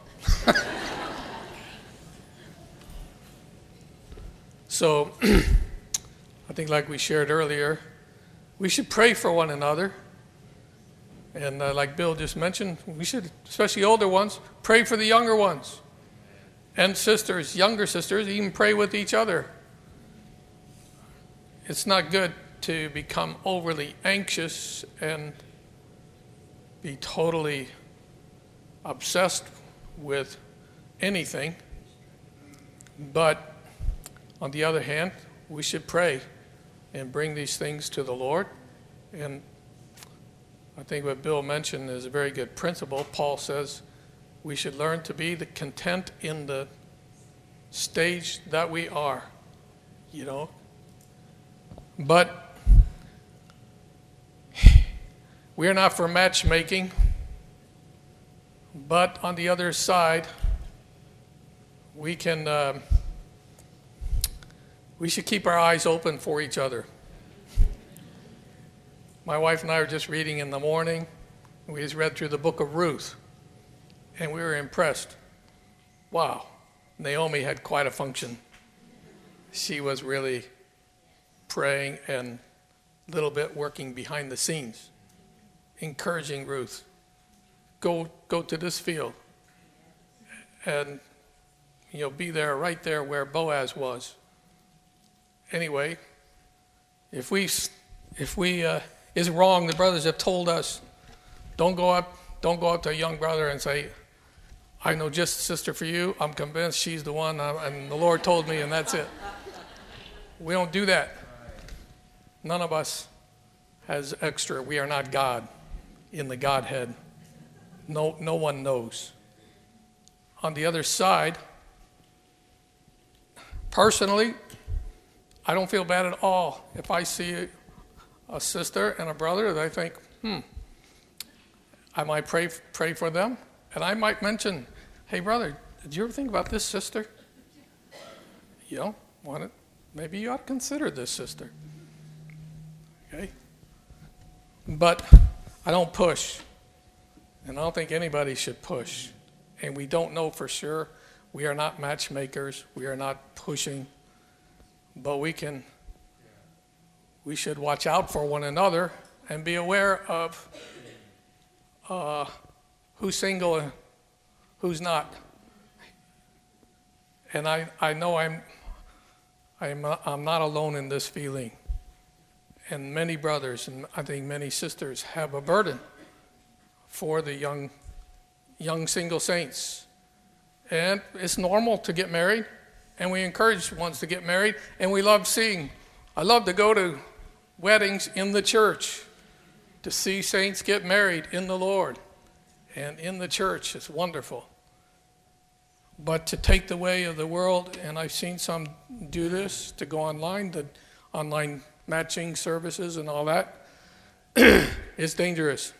So, I think like we shared earlier, we should pray for one another. And like Bill just mentioned, we should, especially older ones, pray for the younger ones. And sisters, younger sisters, even pray with each other. It's not good to become overly anxious and be totally obsessed with anything. But on the other hand, we should pray and bring these things to the Lord. And I think what Bill mentioned is a very good principle. Paul says we should learn to be content in the stage that we are, you know. But we are not for matchmaking. But on the other side, we should keep our eyes open for each other. My wife and I were just reading in the morning. We just read through the book of Ruth, and we were impressed. Wow, Naomi had quite a function. She was really praying and a little bit working behind the scenes, encouraging Ruth. Go to this field and, you know, be there, right there where Boaz was. Anyway, if we is wrong, the brothers have told us, don't go up to a young brother and say, I know just a sister for you. I'm convinced she's the one, and the Lord told me, and that's it. We don't do that. None of us has extra. We are not God in the Godhead. No one knows. On the other side, personally, I don't feel bad at all if I see a sister and a brother that I think, I might pray for them, and I might mention, hey brother, did you ever think about this sister? You know, maybe you ought to consider this sister. Okay? But I don't push, and I don't think anybody should push. And we don't know for sure. We are not matchmakers. We are not pushing. But we should watch out for one another and be aware of who's single and who's not. And I know I'm not alone in this feeling. And many brothers and I think many sisters have a burden for the young single saints. And it's normal to get married, and we encourage ones to get married, and I love to go to weddings in the church to see saints get married in the Lord and in the church. It's wonderful. But to take the way of the world, and I've seen some do this, to go online, the online matching services and all that, is dangerous.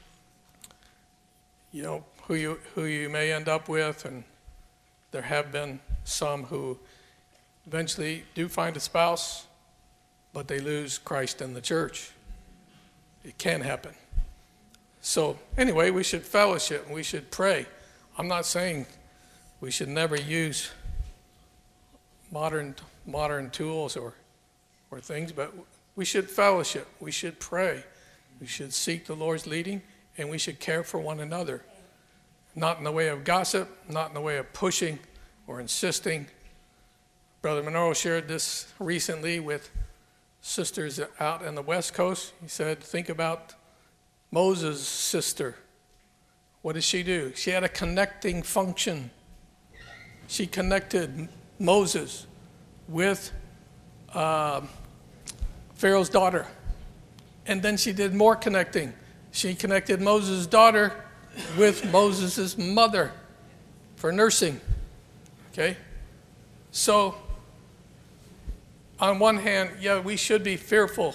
You know, who you may end up with, and there have been some who eventually do find a spouse, but they lose Christ in the church. It can happen. So anyway, we should fellowship and we should pray. I'm not saying we should never use modern tools or things, but we should fellowship. We should pray. We should seek the Lord's leading, and we should care for one another. Not in the way of gossip, not in the way of pushing or insisting. Brother Monroe shared this recently with sisters out in the West Coast. He said, think about Moses' sister. What did she do? She had a connecting function. She connected Moses with Pharaoh's daughter. And then she did more connecting. She connected Moses' daughter with Moses' mother. for nursing. Okay? So, on one hand, yeah, we should be fearful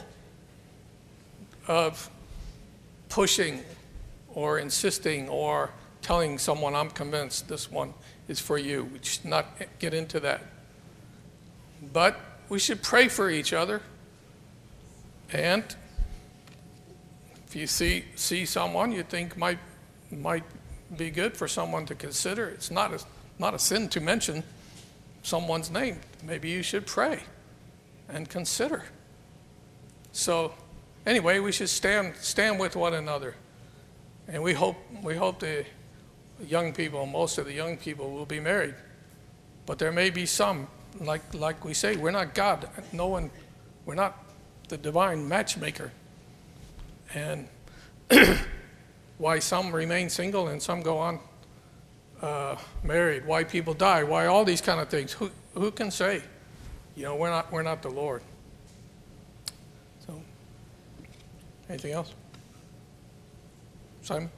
of pushing or insisting or telling someone, I'm convinced this one is for you. We should not get into that. But we should pray for each other. And if you see someone you think might be good for someone to consider, it's not a sin to mention someone's name. Maybe you should pray and consider. So anyway, we should stand with one another. And we hope the young people, most of the young people, will be married. But there may be some, like we say, we're not God. We're not the divine matchmaker. And why some remain single and some go on married, why people die, why all these kind of things. Who can say? We're not the Lord. So, anything else? Simon?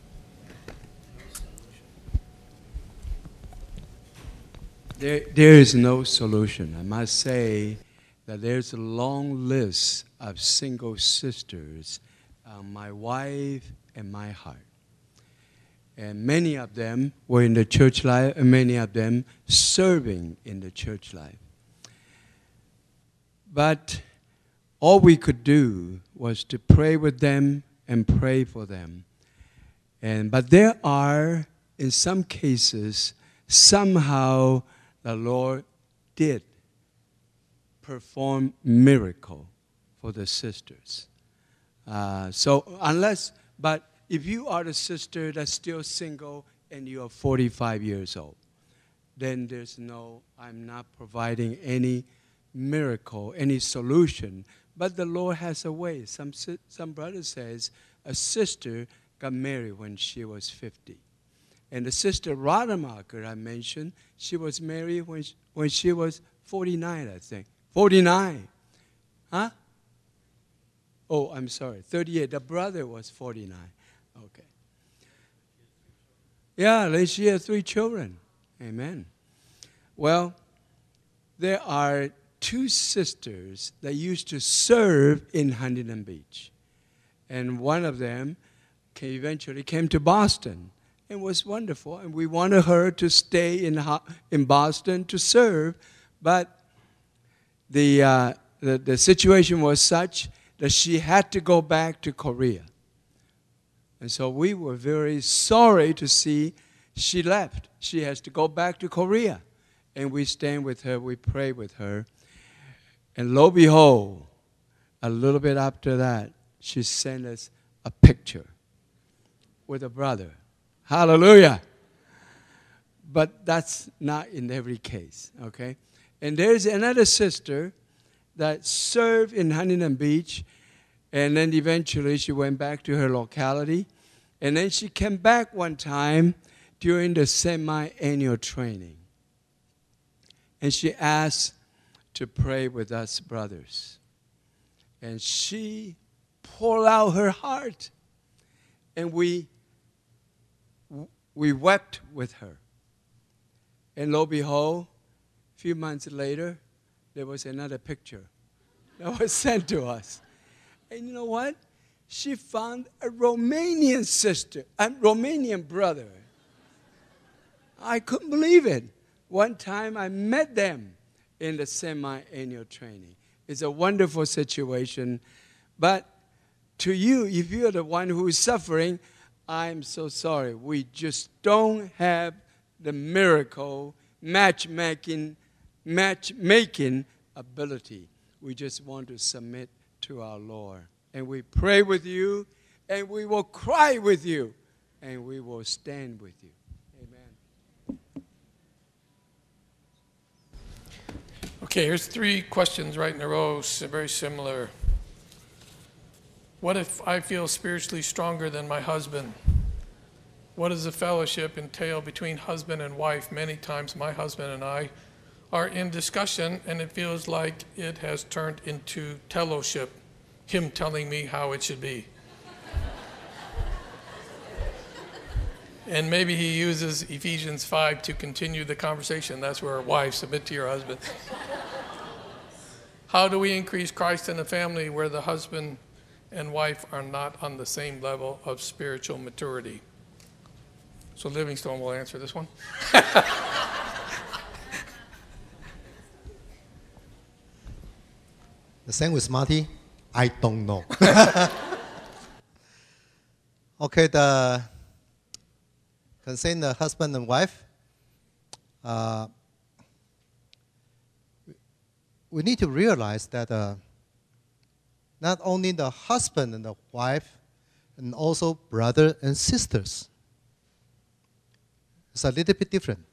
There is no solution. I must say that there's a long list of single sisters, my wife and my heart. And many of them were in the church life, and many of them serving in the church life. But all we could do was to pray with them and pray for them. But there are, in some cases, somehow the Lord did perform miracle for the sisters. But if you are the sister that's still single and you are 45 years old, then I'm not providing any miracle, any solution. But the Lord has a way. Some brother says a sister got married when she was 50. And the sister Rademacher I mentioned, she was married when she was 49, I think. 49. Huh? Oh, I'm sorry, 38. The brother was 49. Okay. Yeah, she had 3 children. Amen. Well, there are 2 sisters that used to serve in Huntington Beach. And one of them eventually came to Boston. It was wonderful. And we wanted her to stay in Boston to serve. But the situation was such that she had to go back to Korea. And so we were very sorry to see she left. She has to go back to Korea. And we stand with her, we pray with her. And lo and behold, a little bit after that, she sent us a picture with a brother. Hallelujah. But that's not in every case, okay? And there's another sister that served in Huntington Beach, and then eventually she went back to her locality. And then she came back one time during the semi-annual training. And she asked to pray with us brothers. And she poured out her heart. And we wept with her. And lo and behold, a few months later, there was another picture that was sent to us. And you know what? She found a Romanian sister, a Romanian brother. I couldn't believe it. One time I met them in the semi-annual training. It's a wonderful situation. But to you, if you're the one who is suffering, I'm so sorry. We just don't have the miracle matchmaking ability. We just want to submit to our Lord. And we pray with you, and we will cry with you, and we will stand with you. Amen. Okay, here's 3 questions right in a row, very similar. What if I feel spiritually stronger than my husband? What does the fellowship entail between husband and wife? Many times my husband and I are in discussion, and it feels like it has turned into fellowship, him telling me how it should be. And maybe he uses Ephesians 5 to continue the conversation. That's where wives submit to your husband. How do we increase Christ in the family where the husband and wife are not on the same level of spiritual maturity? So Livingstone will answer this one. The same with Marty. I don't know. Okay, concerning the husband and wife, we need to realize that not only the husband and the wife, and also brother and sisters. It's a little bit different.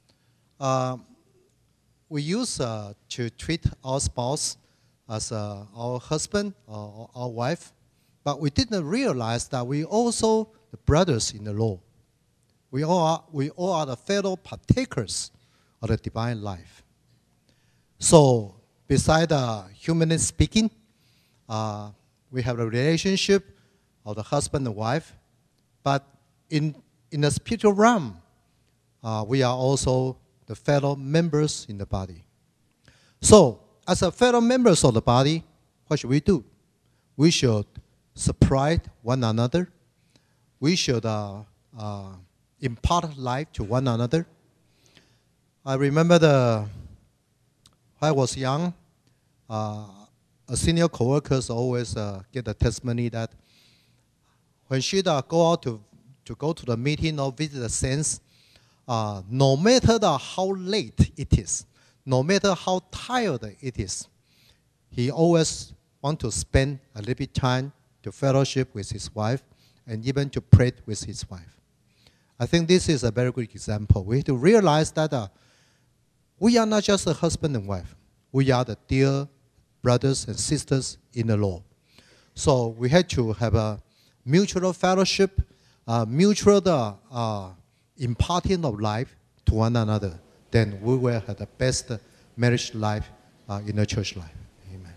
We used to treat our spouse as our husband or our wife, but we didn't realize that we also the brothers in the Lord. We all are the fellow partakers of the divine life. So, beside humanly speaking, we have a relationship of the husband and wife, but in the spiritual realm, we are also the fellow members in the body. So, as a fellow members of the body, what should we do? We should supply one another. We should impart life to one another. I remember when I was young, a senior coworker always get the testimony that when she go out to go to the meeting or visit the saints, no matter how late it is, no matter how tired it is, he always want to spend a little bit time to fellowship with his wife and even to pray with his wife. I think this is a very good example. We have to realize that we are not just a husband and wife. We are the dear brothers and sisters in the Lord. So we have to have a mutual fellowship, mutual imparting of life to one another. Then we will have the best marriage life in the church life. Amen.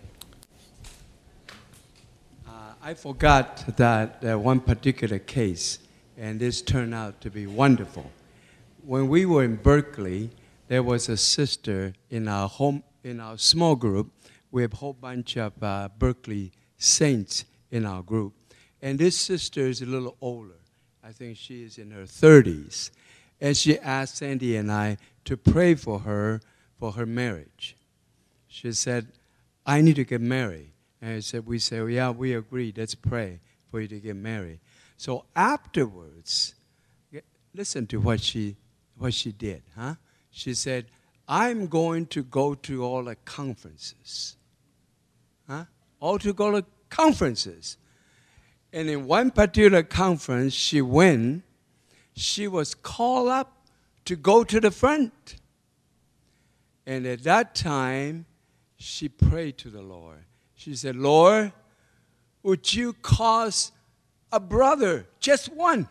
I forgot that one particular case, and this turned out to be wonderful. When we were in Berkeley, there was a sister in our small group. We have a whole bunch of Berkeley saints in our group. And this sister is a little older. I think she is in her 30s. And she asked Sandy and I to pray for her marriage. She said, I need to get married. And we said, well, yeah, we agree. Let's pray for you to get married. So afterwards, listen to what she did, huh? She said, I'm going to go to all the conferences. Huh? All to go to conferences. And in one particular conference she went, she was called up to go to the front. And at that time, she prayed to the Lord. She said, Lord, would you cause a brother, just one,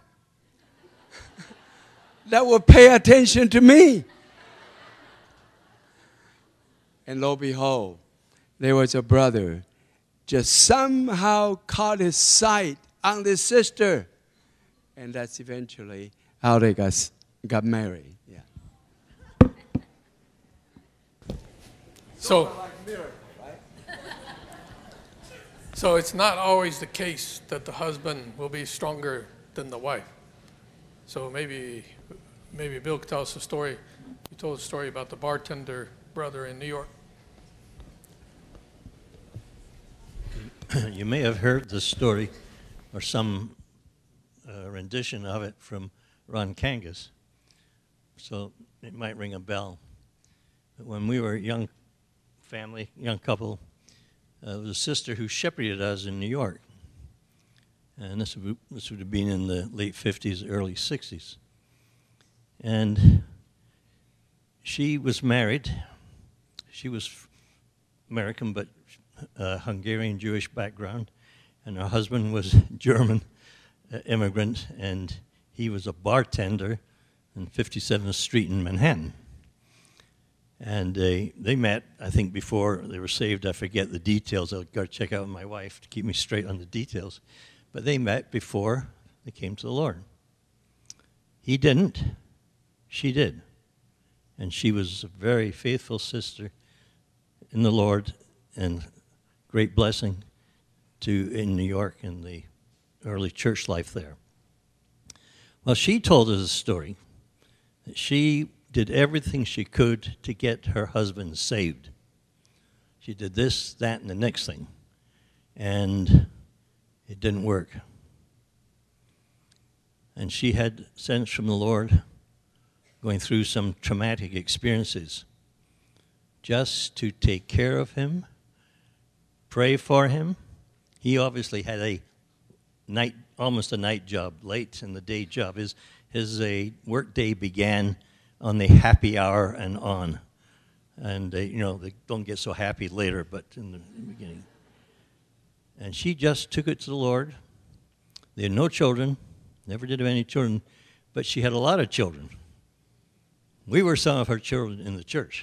that will pay attention to me? And lo and behold, there was a brother just somehow caught his sight on this sister. And that's eventually how they got married. Yeah. So it's not always the case that the husband will be stronger than the wife. So maybe Bill could tell us a story. He told a story about the bartender brother in New York. You may have heard this story or some rendition of it from Ron Kangas, so it might ring a bell. But when we were a young family, young couple, there was a sister who shepherded us in New York, and this would have been in the late 50s, early 60s. And she was married. She was American, but Hungarian Jewish background, and her husband was German immigrant, and he was a bartender on 57th Street in Manhattan. And they met, I think, before they were saved. I forget the details. I've got to check out with my wife to keep me straight on the details. But they met before they came to the Lord. He didn't. She did. And she was a very faithful sister in the Lord and great blessing in New York in the early church life there. Well, she told us a story that she did everything she could to get her husband saved. She did this, that, and the next thing. And it didn't work. And she had sense from the Lord, going through some traumatic experiences, just to take care of him, pray for him. He obviously had almost a night job, late in the day job. His work day began on the happy hour and on. And, they don't get so happy later, but in the beginning. And she just took it to the Lord. They had no children, never did have any children, but she had a lot of children. We were some of her children in the church.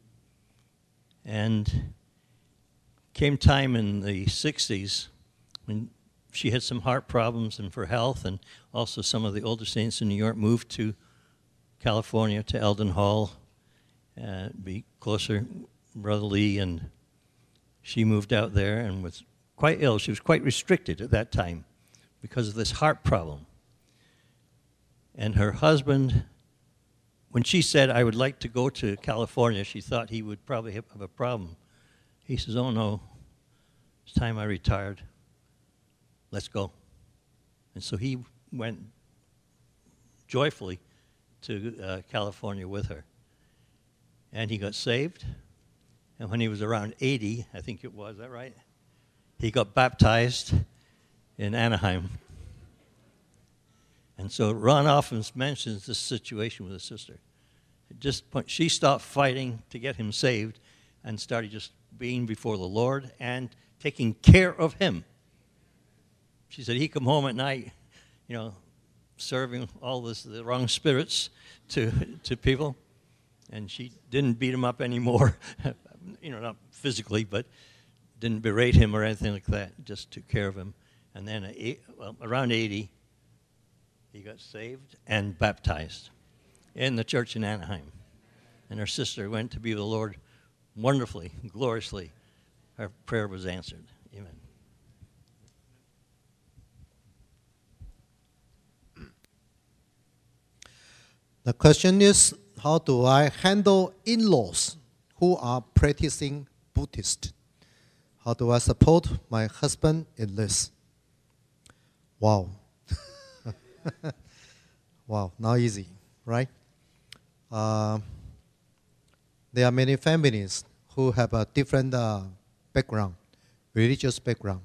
And came time in the 60s when she had some heart problems and for health, and also some of the older saints in New York moved to California, to Eldon Hall, be closer, Brother Lee, and she moved out there and was quite ill. She was quite restricted at that time because of this heart problem. And her husband, when she said, I would like to go to California, she thought he would probably have a problem. He says, oh no, it's time I retired. Let's go. And so he went joyfully to California with her. And he got saved. And when he was around 80, I think it was, is that right? He got baptized in Anaheim. And so Ron often mentions this situation with his sister. She stopped fighting to get him saved and started just being before the Lord and taking care of him. She said he'd come home at night, serving all the wrong spirits to people. And she didn't beat him up anymore, not physically, but didn't berate him or anything like that, just took care of him. And then around 80, he got saved and baptized in the church in Anaheim. And her sister went to be with the Lord wonderfully, gloriously. Her prayer was answered. Amen. The question is, how do I handle in-laws who are practicing Buddhist? How do I support my husband in this? Wow. Wow, not easy, right? There are many families who have a different background, religious background.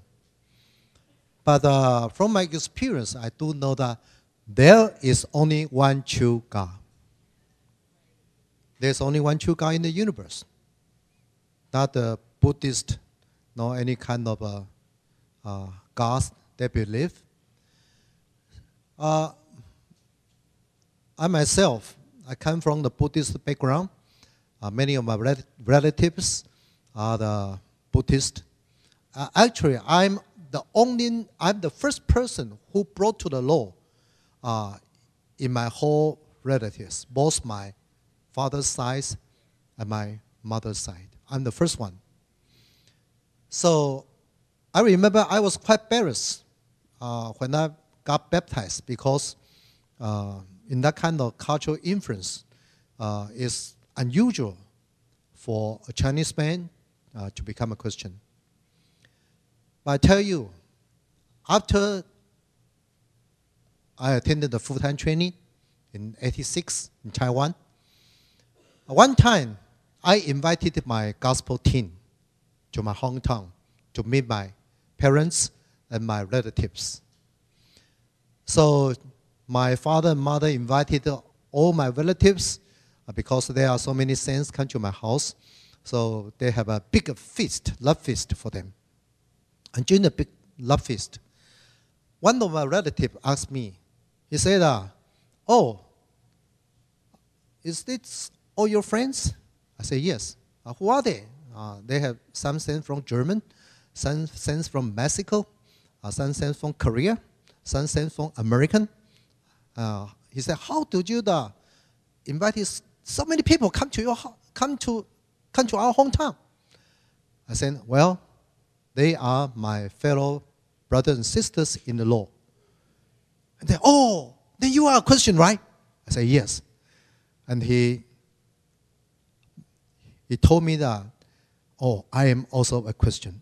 But from my experience, I do know that there is only one true God. There's only one true God in the universe. Not the Buddhist, nor any kind of gods they believe. I myself, I come from the Buddhist background. Many of my relatives are the Buddhist. Actually, I'm the first person who brought to the law in my whole relatives, both my father's side and my mother's side. I'm the first one. So I remember I was quite embarrassed when I got baptized because in that kind of cultural influence, it's unusual for a Chinese man to become a Christian. But I tell you, after I attended the full-time training in '86 in Taiwan, one time I invited my gospel team to my hometown to meet my parents and my relatives. So my father and mother invited all my relatives because there are so many saints come to my house. So they have a big feast, love feast for them. And during the big love feast, one of my relatives asked me, he said, oh, is this all your friends? I said, yes. Who are they? They have some saints from Germany, some saints from Mexico, some saints from Korea, some saints from American. he said, how do you invite so many people come to our hometown? I said, well, they are my fellow brothers and sisters in the Lord. And they, oh, then you are a Christian, right? I said, yes. And he told me that, oh, I am also a Christian.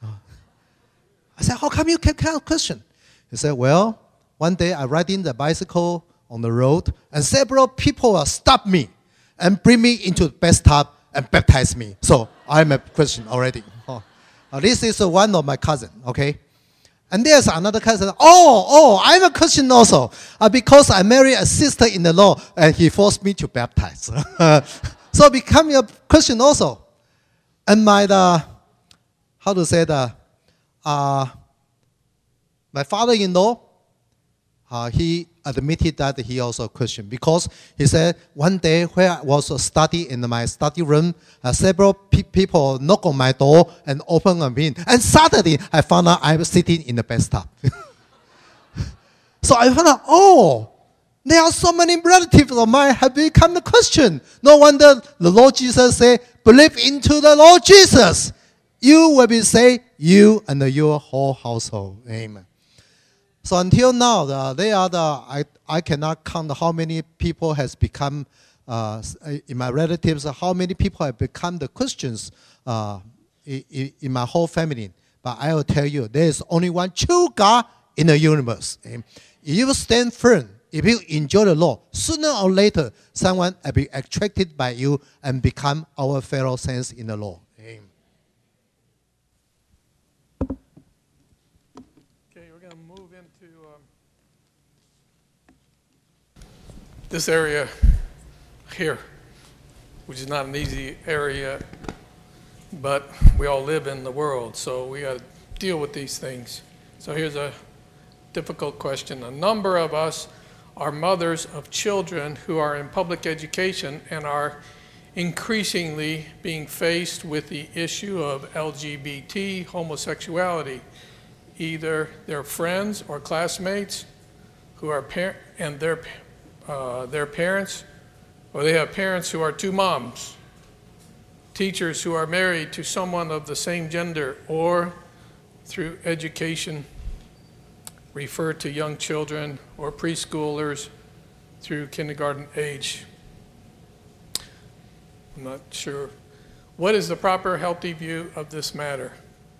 I said, how come you can become a Christian? He said, well, one day I riding the bicycle on the road, and several people stopped me and bring me into the bathtub and baptize me. So I'm a Christian already. This is one of my cousins, okay? And there's another cousin. Oh, I'm a Christian also. Because I married a sister in the Lord, and he forced me to baptize. So become a Christian also. And my father-in-law, he admitted that he also a Christian, because he said one day when I was studying in my study room, several people knock on my door and open a window, and suddenly I found out I was sitting in the bathtub. So I found out, oh, there are so many relatives of mine have become a Christian. No wonder the Lord Jesus said, believe into the Lord Jesus. You will be saved, you and your whole household. Amen. So until now, I cannot count how many people has become, in my relatives, how many people have become the Christians in my whole family. But I will tell you, there is only one true God in the universe. If you stand firm, if you enjoy the Lord, sooner or later, someone will be attracted by you and become our fellow saints in the Lord. Amen. This area here, which is not an easy area, but we all live in the world, so we got to deal with these things. So here's a difficult question. A number of us are mothers of children who are in public education and are increasingly being faced with the issue of LGBT, homosexuality. Either their friends or classmates who are their parents, or they have parents who are two moms, teachers who are married to someone of the same gender, or through education refer to young children or preschoolers through kindergarten age. I'm not sure. What is the proper healthy view of this matter?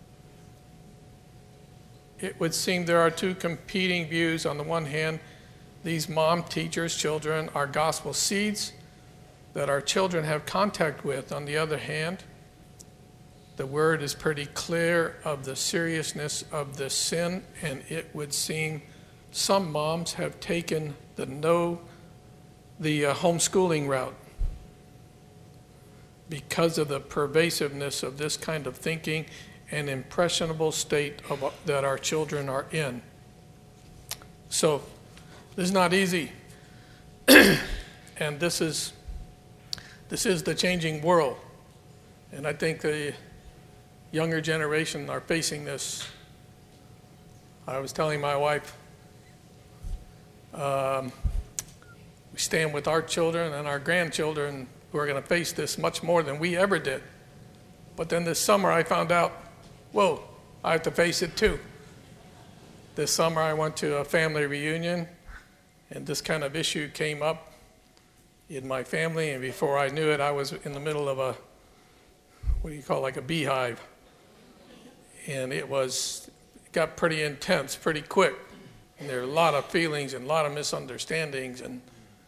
It would seem there are two competing views. On the one hand, these mom teachers' children are gospel seeds that our children have contact with. On the other hand, the word is pretty clear of the seriousness of this sin, and it would seem some moms have taken the homeschooling route because of the pervasiveness of this kind of thinking and impressionable state that our children are in. So this is not easy, and this is the changing world, and I think the younger generation are facing this. I was telling my wife, we stand with our children and our grandchildren who are going to face this much more than we ever did. But then this summer I found out, whoa, I have to face it too. This summer I went to a family reunion, and this kind of issue came up in my family, and before I knew it, I was in the middle of like a beehive. And it got pretty intense pretty quick. And there were a lot of feelings and a lot of misunderstandings. And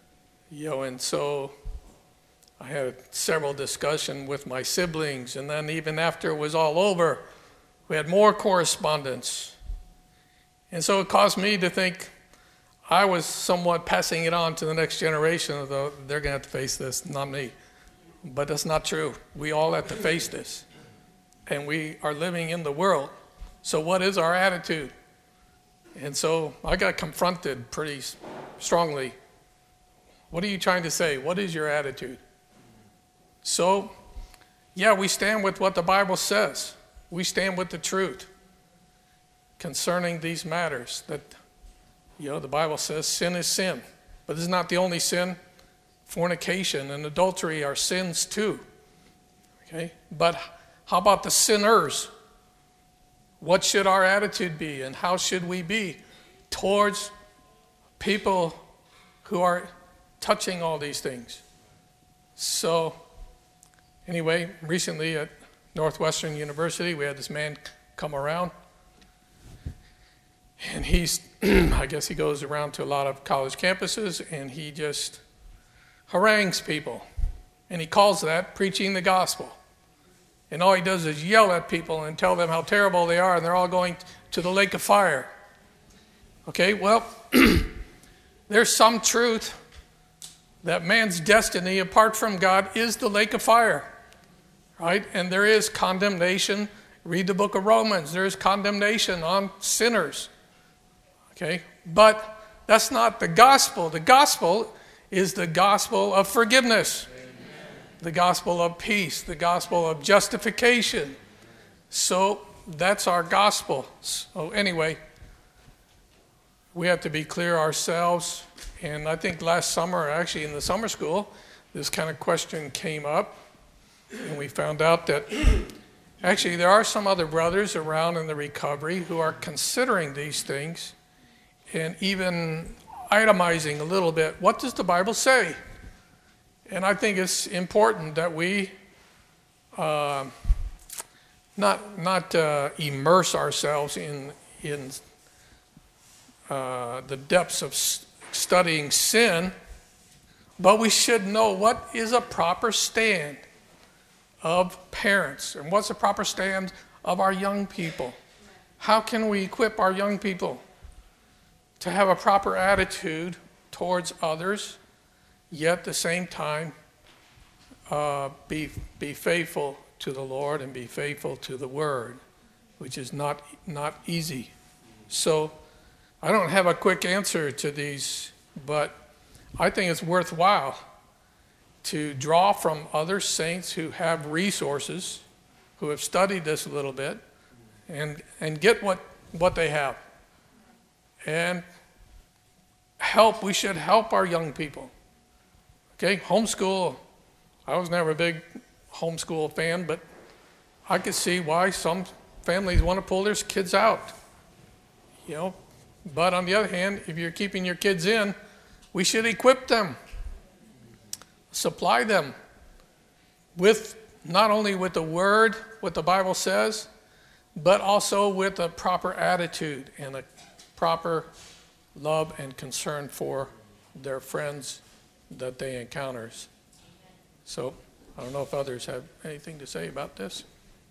so I had several discussions with my siblings. And then even after it was all over, we had more correspondence. And so it caused me to think I was somewhat passing it on to the next generation, although they're going to have to face this, not me. But that's not true. We all have to face this. And we are living in the world. So what is our attitude? And so I got confronted pretty strongly. What are you trying to say? What is your attitude? So, yeah, we stand with what the Bible says. We stand with the truth concerning these matters. That, the Bible says sin is sin, But this is not the only sin. Fornication and adultery are sins too. Okay? But how about the sinners? What should our attitude be, and how should we be towards people who are touching all these things? So, anyway, recently at Northwestern University, we had this man come around. And he's, I guess he goes around to a lot of college campuses, and he just harangues people. And he calls that preaching the gospel. And all he does is yell at people and tell them how terrible they are, and they're all going to the lake of fire. Okay, well, there's some truth that man's destiny apart from God is the lake of fire. Right? And there is condemnation. Read the book of Romans. There is condemnation on sinners. Okay? But that's not the gospel. The gospel is the gospel of forgiveness. Amen. The gospel of peace. The gospel of justification. So that's our gospel. So anyway, we have to be clear ourselves. And I think last summer, actually in the summer school, this kind of question came up. And we found out that actually there are some other brothers around in the recovery who are considering these things and even itemizing a little bit. What does the Bible say? And I think it's important that we not immerse ourselves in the depths of studying sin, but we should know what is a proper stand of parents and what's the proper stand of our young people. How can we equip our young people to have a proper attitude towards others, yet at the same time be faithful to the Lord and be faithful to the Word, which is not easy. So I don't have a quick answer to these, but I think it's worthwhile to draw from other saints who have resources, who have studied this a little bit, and get what they have. And we should help our young people. Okay, homeschool, I was never a big homeschool fan, but I could see why some families want to pull their kids out. You know, but on the other hand, if you're keeping your kids in, we should equip them, supply them with not only with the Word, what the Bible says, but also with a proper attitude and a proper love and concern for their friends that they encounter. So I don't know if others have anything to say about this.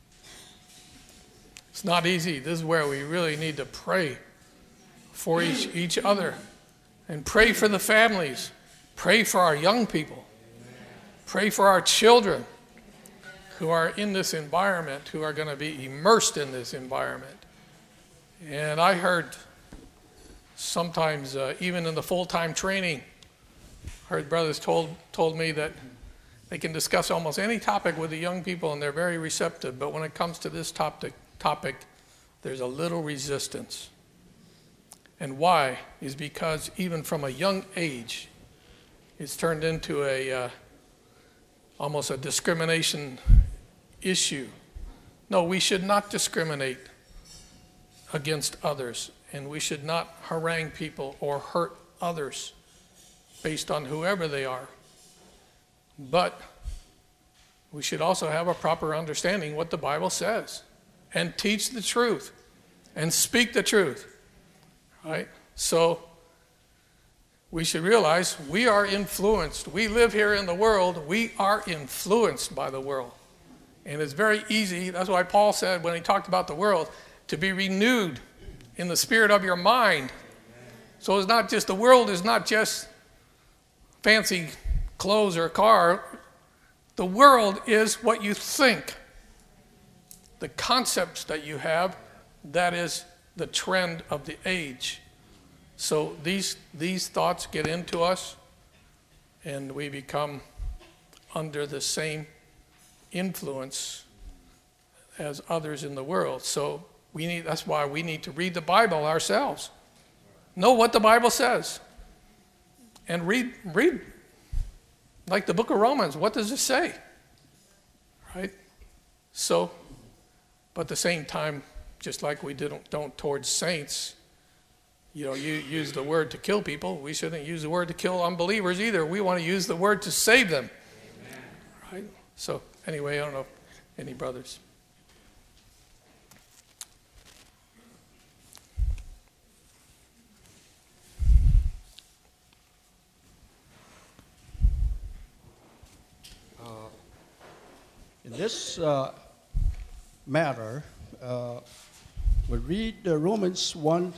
It's not easy. This is where we really need to pray for each other and pray for the families. Pray for our young people. Pray for our children who are in this environment, who are going to be immersed in this environment. And I heard sometimes, even in the full-time training, heard brothers told me that they can discuss almost any topic with the young people and they're very receptive. But when it comes to this topic, there's a little resistance. And why? Is because even from a young age, it's turned into almost a discrimination issue. No, we should not discriminate against others, and we should not harangue people or hurt others based on whoever they are. But we should also have a proper understanding what the Bible says and teach the truth and speak the truth. Right? So we should realize we are influenced. We live here in the world. We are influenced by the world. And it's very easy. That's why Paul said when he talked about the world, to be renewed in the spirit of your mind. So it's not just, the world is not just fancy clothes or a car. The world is what you think. The concepts that you have, that is the trend of the age. So these thoughts get into us and we become under the same influence as others in the world. So that's why we need to read the Bible ourselves. Know what the Bible says. and read like the book of Romans. What does it say? Right? So, but at the same time, just like we don't towards saints, you use the word to kill people. We shouldn't use the word to kill unbelievers either. We want to use the word to save them. Amen. Right? So anyway, I don't know if any brothers. In this matter, we read Romans 1,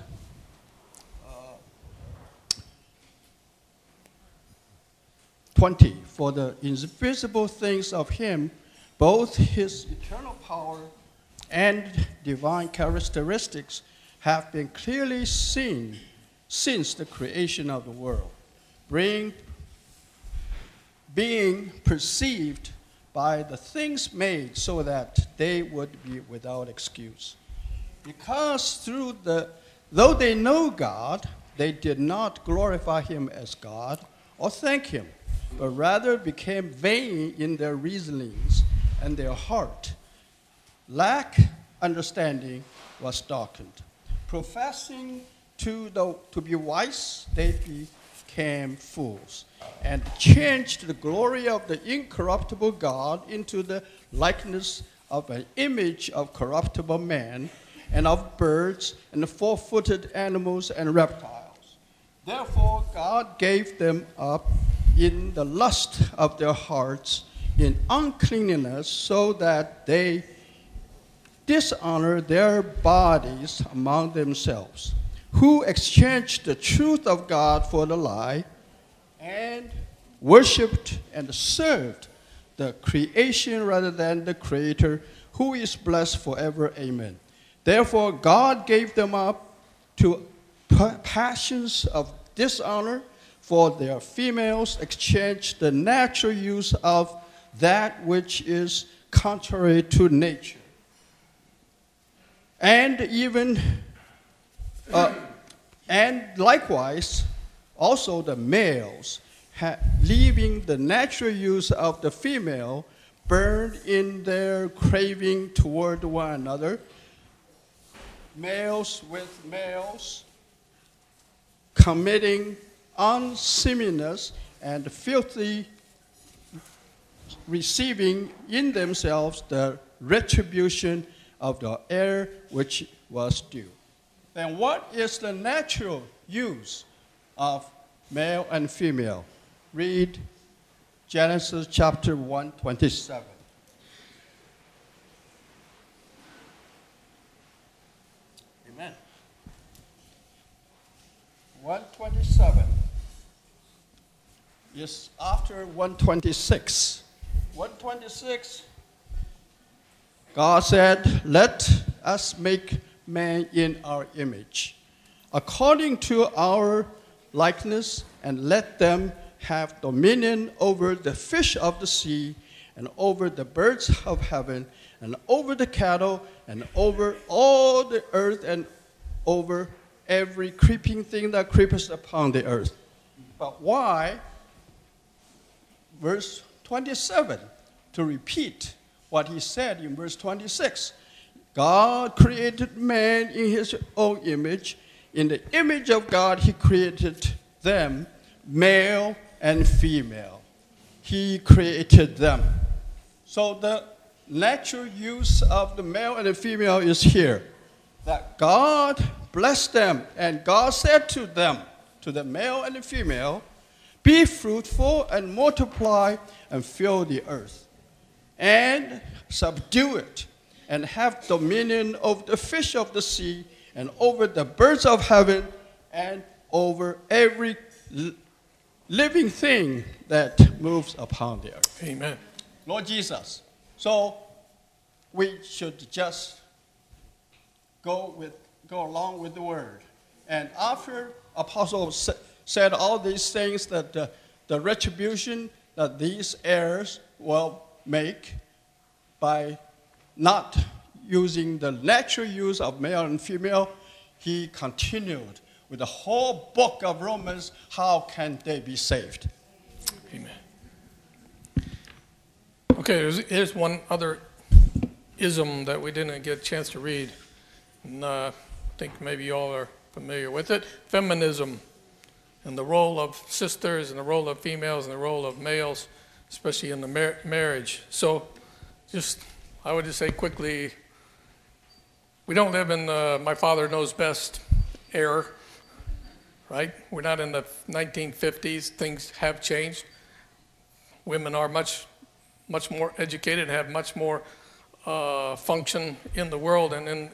20. For the invisible things of him, both his eternal power and divine characteristics, have been clearly seen since the creation of the world, being perceived by the things made so that they would be without excuse. Because though they know God, they did not glorify him as God or thank him, but rather became vain in their reasonings, and their heart, lack understanding, was darkened. Professing to be wise, they became fools, and changed the glory of the incorruptible God into the likeness of an image of corruptible man, and of birds, and four-footed animals, and reptiles. Therefore God gave them up in the lust of their hearts, in uncleanness, so that they dishonor their bodies among themselves, who exchanged the truth of God for the lie, and worshipped and served the creation rather than the Creator, who is blessed forever. Amen. Therefore God gave them up to passions of dishonor, for their females exchanged the natural use of that which is contrary to nature. And likewise, also the males, leaving the natural use of the female, burned in their craving toward one another, males with males, committing unseemliness and filthy, receiving in themselves the retribution of the error which was due. Then what is the natural use of male and female? Read Genesis chapter 1:27. Amen. 1:27 is after 1:26. 1:26, God said, let us make man in our image, according to our likeness, and let them have dominion over the fish of the sea, and over the birds of heaven, and over the cattle, and over all the earth, and over every creeping thing that creepeth upon the earth. But why? Verse 27, to repeat what he said in verse 26. God created man in his own image. In the image of God, he created them, male and female. He created them. So the natural use of the male and the female is here. That God blessed them, and God said to them, to the male and the female, be fruitful and multiply and fill the earth, and subdue it, and have dominion over the fish of the sea, and over the birds of heaven, and over every living thing that moves upon the earth. Amen. Lord Jesus. So we should just go along with the word. And after Apostle said all these things, that the retribution that these heirs will make by not using the natural use of male and female, he continued with the whole book of Romans, how can they be saved? Amen. Okay, here's one other ism that we didn't get a chance to read. And I think maybe you all are familiar with it. Feminism and the role of sisters and the role of females and the role of males, especially in the marriage. So I would just say quickly, we don't live in my father knows best era, right? We're not in the 1950s. Things have changed. Women are much more educated, have much more function in the world and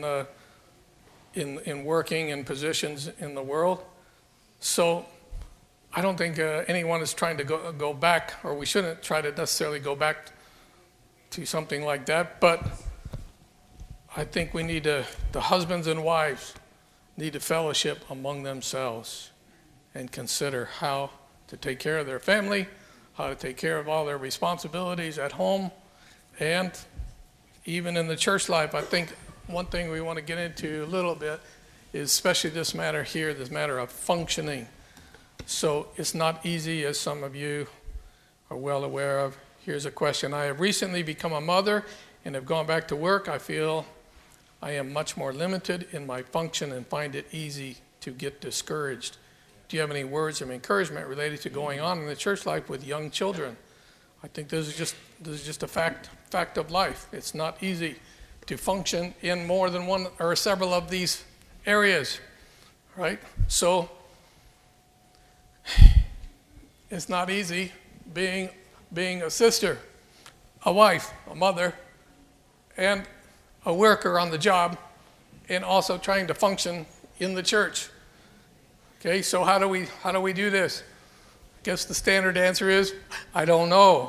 in working in positions in the world. So I don't think anyone is trying to go back, or we shouldn't try to necessarily go back to something like that. But I think we need the husbands and wives need to fellowship among themselves and consider how to take care of their family, how to take care of all their responsibilities at home, and even in the church life. I think one thing we want to get into a little bit is especially this matter here, this matter of functioning. So it's not easy, as some of you are well aware of. Here's a question. I have recently become a mother and have gone back to work. I feel I am much more limited in my function and find it easy to get discouraged. Do you have any words of encouragement related to going on in the church life with young children? I think this is just a fact of life. It's not easy to function in more than one or several of these areas, right? So it's not easy being a sister, a wife, a mother, and a worker on the job, and also trying to function in the church. Okay, so how do we do this? I guess the standard answer is, I don't know.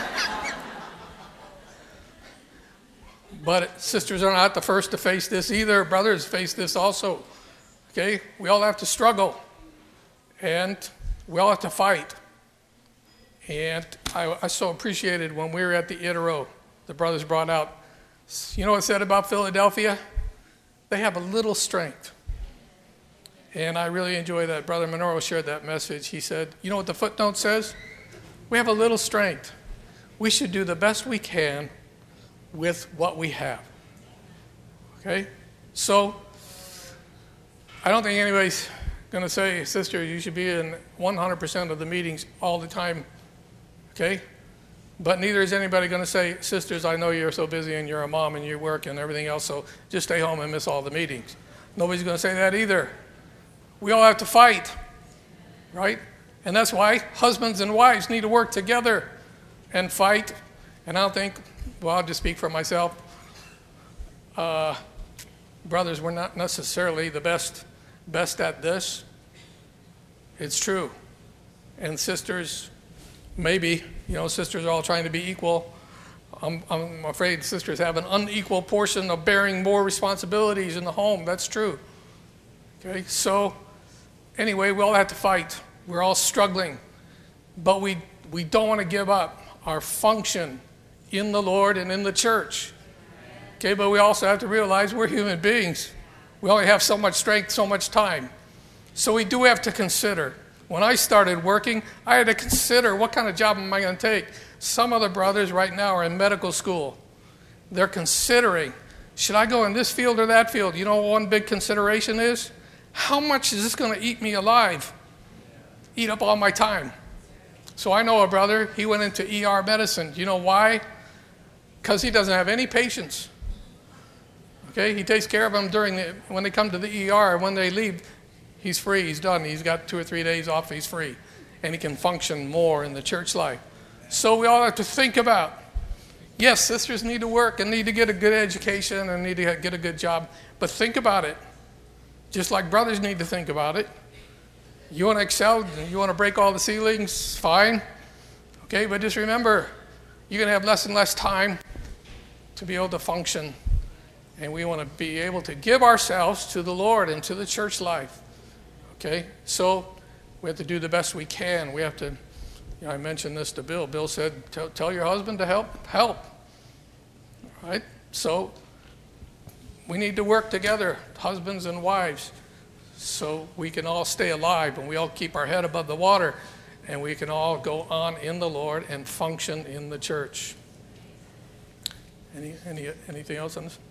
But sisters are not the first to face this either. Brothers face this also. Okay, we all have to struggle, and we all have to fight. And I so appreciated when we were at the Itero, the brothers brought out, you know what it said about Philadelphia? They have a little strength. And I really enjoy that. Brother Monroe shared that message. He said, you know what the footnote says? We have a little strength. We should do the best we can with what we have. Okay? So, I don't think anybody's going to say, sister, you should be in 100% of the meetings all the time. Okay? But neither is anybody going to say, sisters, I know you're so busy and you're a mom and you work and everything else, so just stay home and miss all the meetings. Nobody's going to say that either. We all have to fight, right? And that's why husbands and wives need to work together and fight. And I don't think, well, I'll just speak for myself. Brothers, we're not necessarily the best at this. It's true. And sisters, maybe, sisters are all trying to be equal. I'm afraid sisters have an unequal portion of bearing more responsibilities in the home. That's true. Okay, so anyway, we all have to fight. We're all struggling. But we don't want to give up our function in the Lord and in the church. Okay, but we also have to realize we're human beings. We only have so much strength, so much time. So we do have to consider. When I started working, I had to consider, what kind of job am I going to take? Some of the brothers right now are in medical school. They're considering, should I go in this field or that field? You know what one big consideration is? How much is this going to eat me alive? Eat up all my time. So I know a brother, he went into ER medicine. Do you know why? Because he doesn't have any patients. Okay, he takes care of them when they come to the ER. When they leave, he's free, he's done. He's got 2 or 3 days off, he's free. And he can function more in the church life. So we all have to think about, yes, sisters need to work and need to get a good education and need to get a good job. But think about it. Just like brothers need to think about it. You want to excel, you want to break all the ceilings, fine. Okay, but just remember, you're going to have less and less time to be able to function. And we want to be able to give ourselves to the Lord and to the church life. Okay, so we have to do the best we can. We have to, I mentioned this to Bill. Bill said, tell your husband to help. All right, so we need to work together, husbands and wives. so we can all stay alive and we all keep our head above the water and we can all go on in the Lord and function in the church. Anything else on this?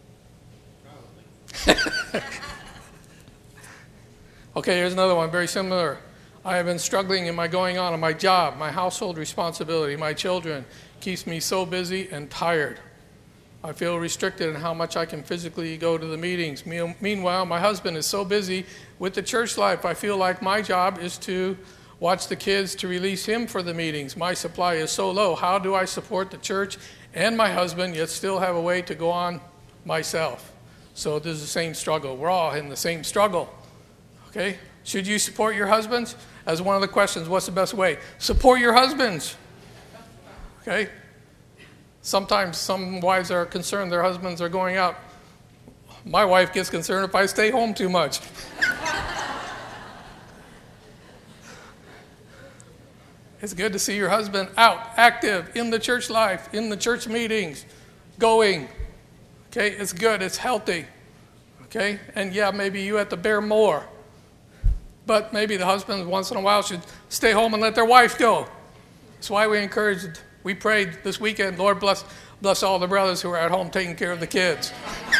Okay, here's another one, very similar. I have been struggling in my going on in my job, my household responsibility, my children. Keeps me so busy and tired. I feel restricted in how much I can physically go to the meetings. Meanwhile, my husband is so busy with the church life. I feel like my job is to watch the kids to release him for the meetings. My supply is so low. How do I support the church and my husband, yet still have a way to go on myself? So this is the same struggle. We're all in the same struggle. Okay? Should you support your husbands? As one of the questions, what's the best way? Support your husbands. Okay? Sometimes some wives are concerned their husbands are going out. My wife gets concerned if I stay home too much. It's good to see your husband out, active, in the church life, in the church meetings, going. Okay? It's good. It's healthy. Okay? And yeah, maybe you have to bear more. But maybe the husband once in a while should stay home and let their wife go. That's why we prayed this weekend, Lord bless all the brothers who are at home taking care of the kids.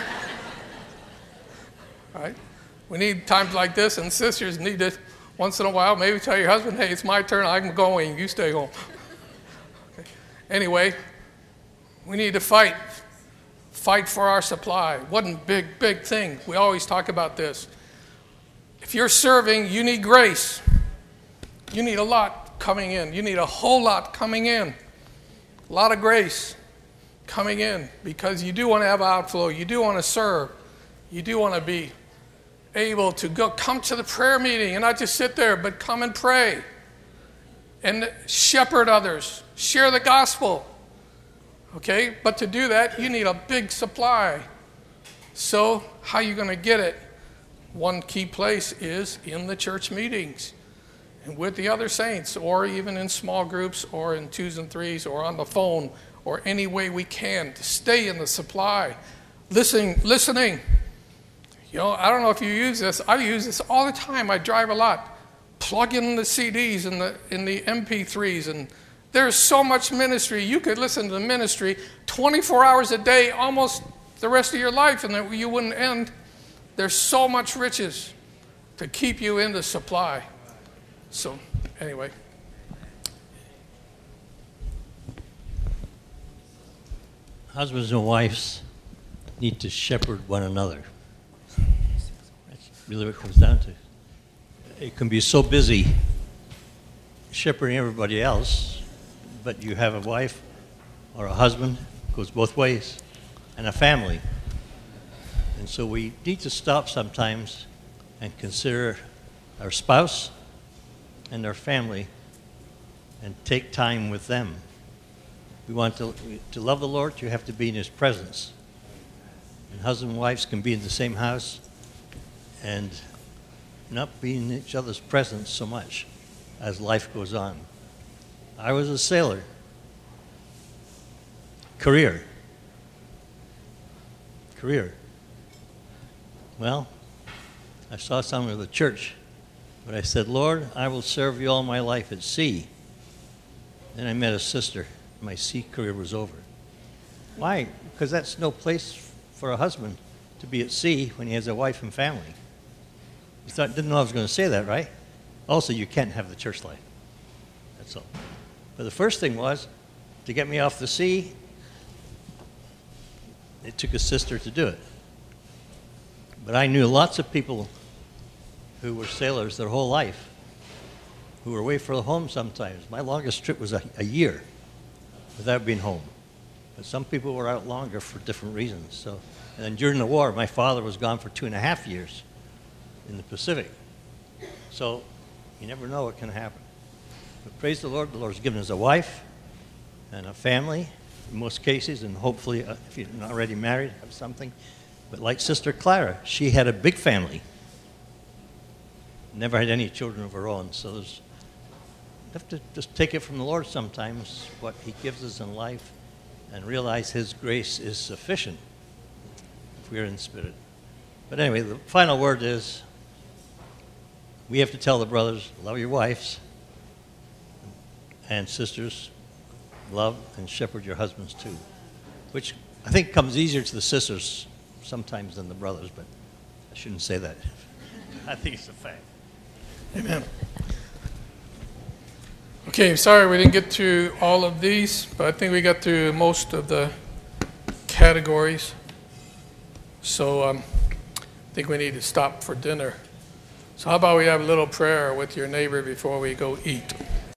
Right? We need times like this, and sisters need to, once in a while, maybe tell your husband, hey, it's my turn, I'm going, you stay home. Okay. Anyway, we need to fight for our supply. One big thing. We always talk about this. If you're serving, you need grace. You need a lot coming in. You need a whole lot coming in. A lot of grace coming in because you do want to have outflow. You do want to serve. You do want to be able to come to the prayer meeting and not just sit there, but come and pray and shepherd others. Share the gospel. Okay? But to do that, you need a big supply. So how are you going to get it? One key place is in the church meetings and with the other saints, or even in small groups, or in 2s and 3s, or on the phone, or any way we can to stay in the supply. Listening. You know, I don't know if you use this. I use this all the time. I drive a lot. Plug in the CDs in the MP3s, and there's so much ministry. You could listen to the ministry 24 hours a day, almost the rest of your life, and you wouldn't end. There's so much riches to keep you in the supply. So, anyway. Husbands and wives need to shepherd one another. That's really what it comes down to. It can be so busy shepherding everybody else, but you have a wife or a husband, goes both ways, and a family. And so we need to stop sometimes and consider our spouse and our family and take time with them. We want to love the Lord, you have to be in His presence. And husband and wives can be in the same house and not be in each other's presence so much as life goes on. I was a sailor. Career. Well, I saw something of the church, but I said, Lord, I will serve you all my life at sea. Then I met a sister. My sea career was over. Why? Because that's no place for a husband to be at sea when he has a wife and family. You didn't know I was going to say that, right? Also, you can't have the church life. That's all. But the first thing was, to get me off the sea, it took a sister to do it. But I knew lots of people who were sailors their whole life, who were away from home sometimes. My longest trip was a year without being home. But some people were out longer for different reasons. So, and then during the war, my father was gone for 2.5 years in the Pacific. So you never know what can happen. But praise the Lord's given us a wife and a family in most cases, and hopefully, if you're not already married, have something. But like Sister Clara, she had a big family. Never had any children of her own. So you have to just take it from the Lord sometimes, what He gives us in life, and realize His grace is sufficient if we are in spirit. But anyway, the final word is We have to tell the brothers, love your wives, and sisters, love and shepherd your husbands too, which I think comes easier to the sisters sometimes than the brothers, but I shouldn't say that. I think it's a fact. Amen. Okay, sorry we didn't get to all of these, but I think we got to most of the categories. So I think we need to stop for dinner. So how about we have a little prayer with your neighbor before we go eat?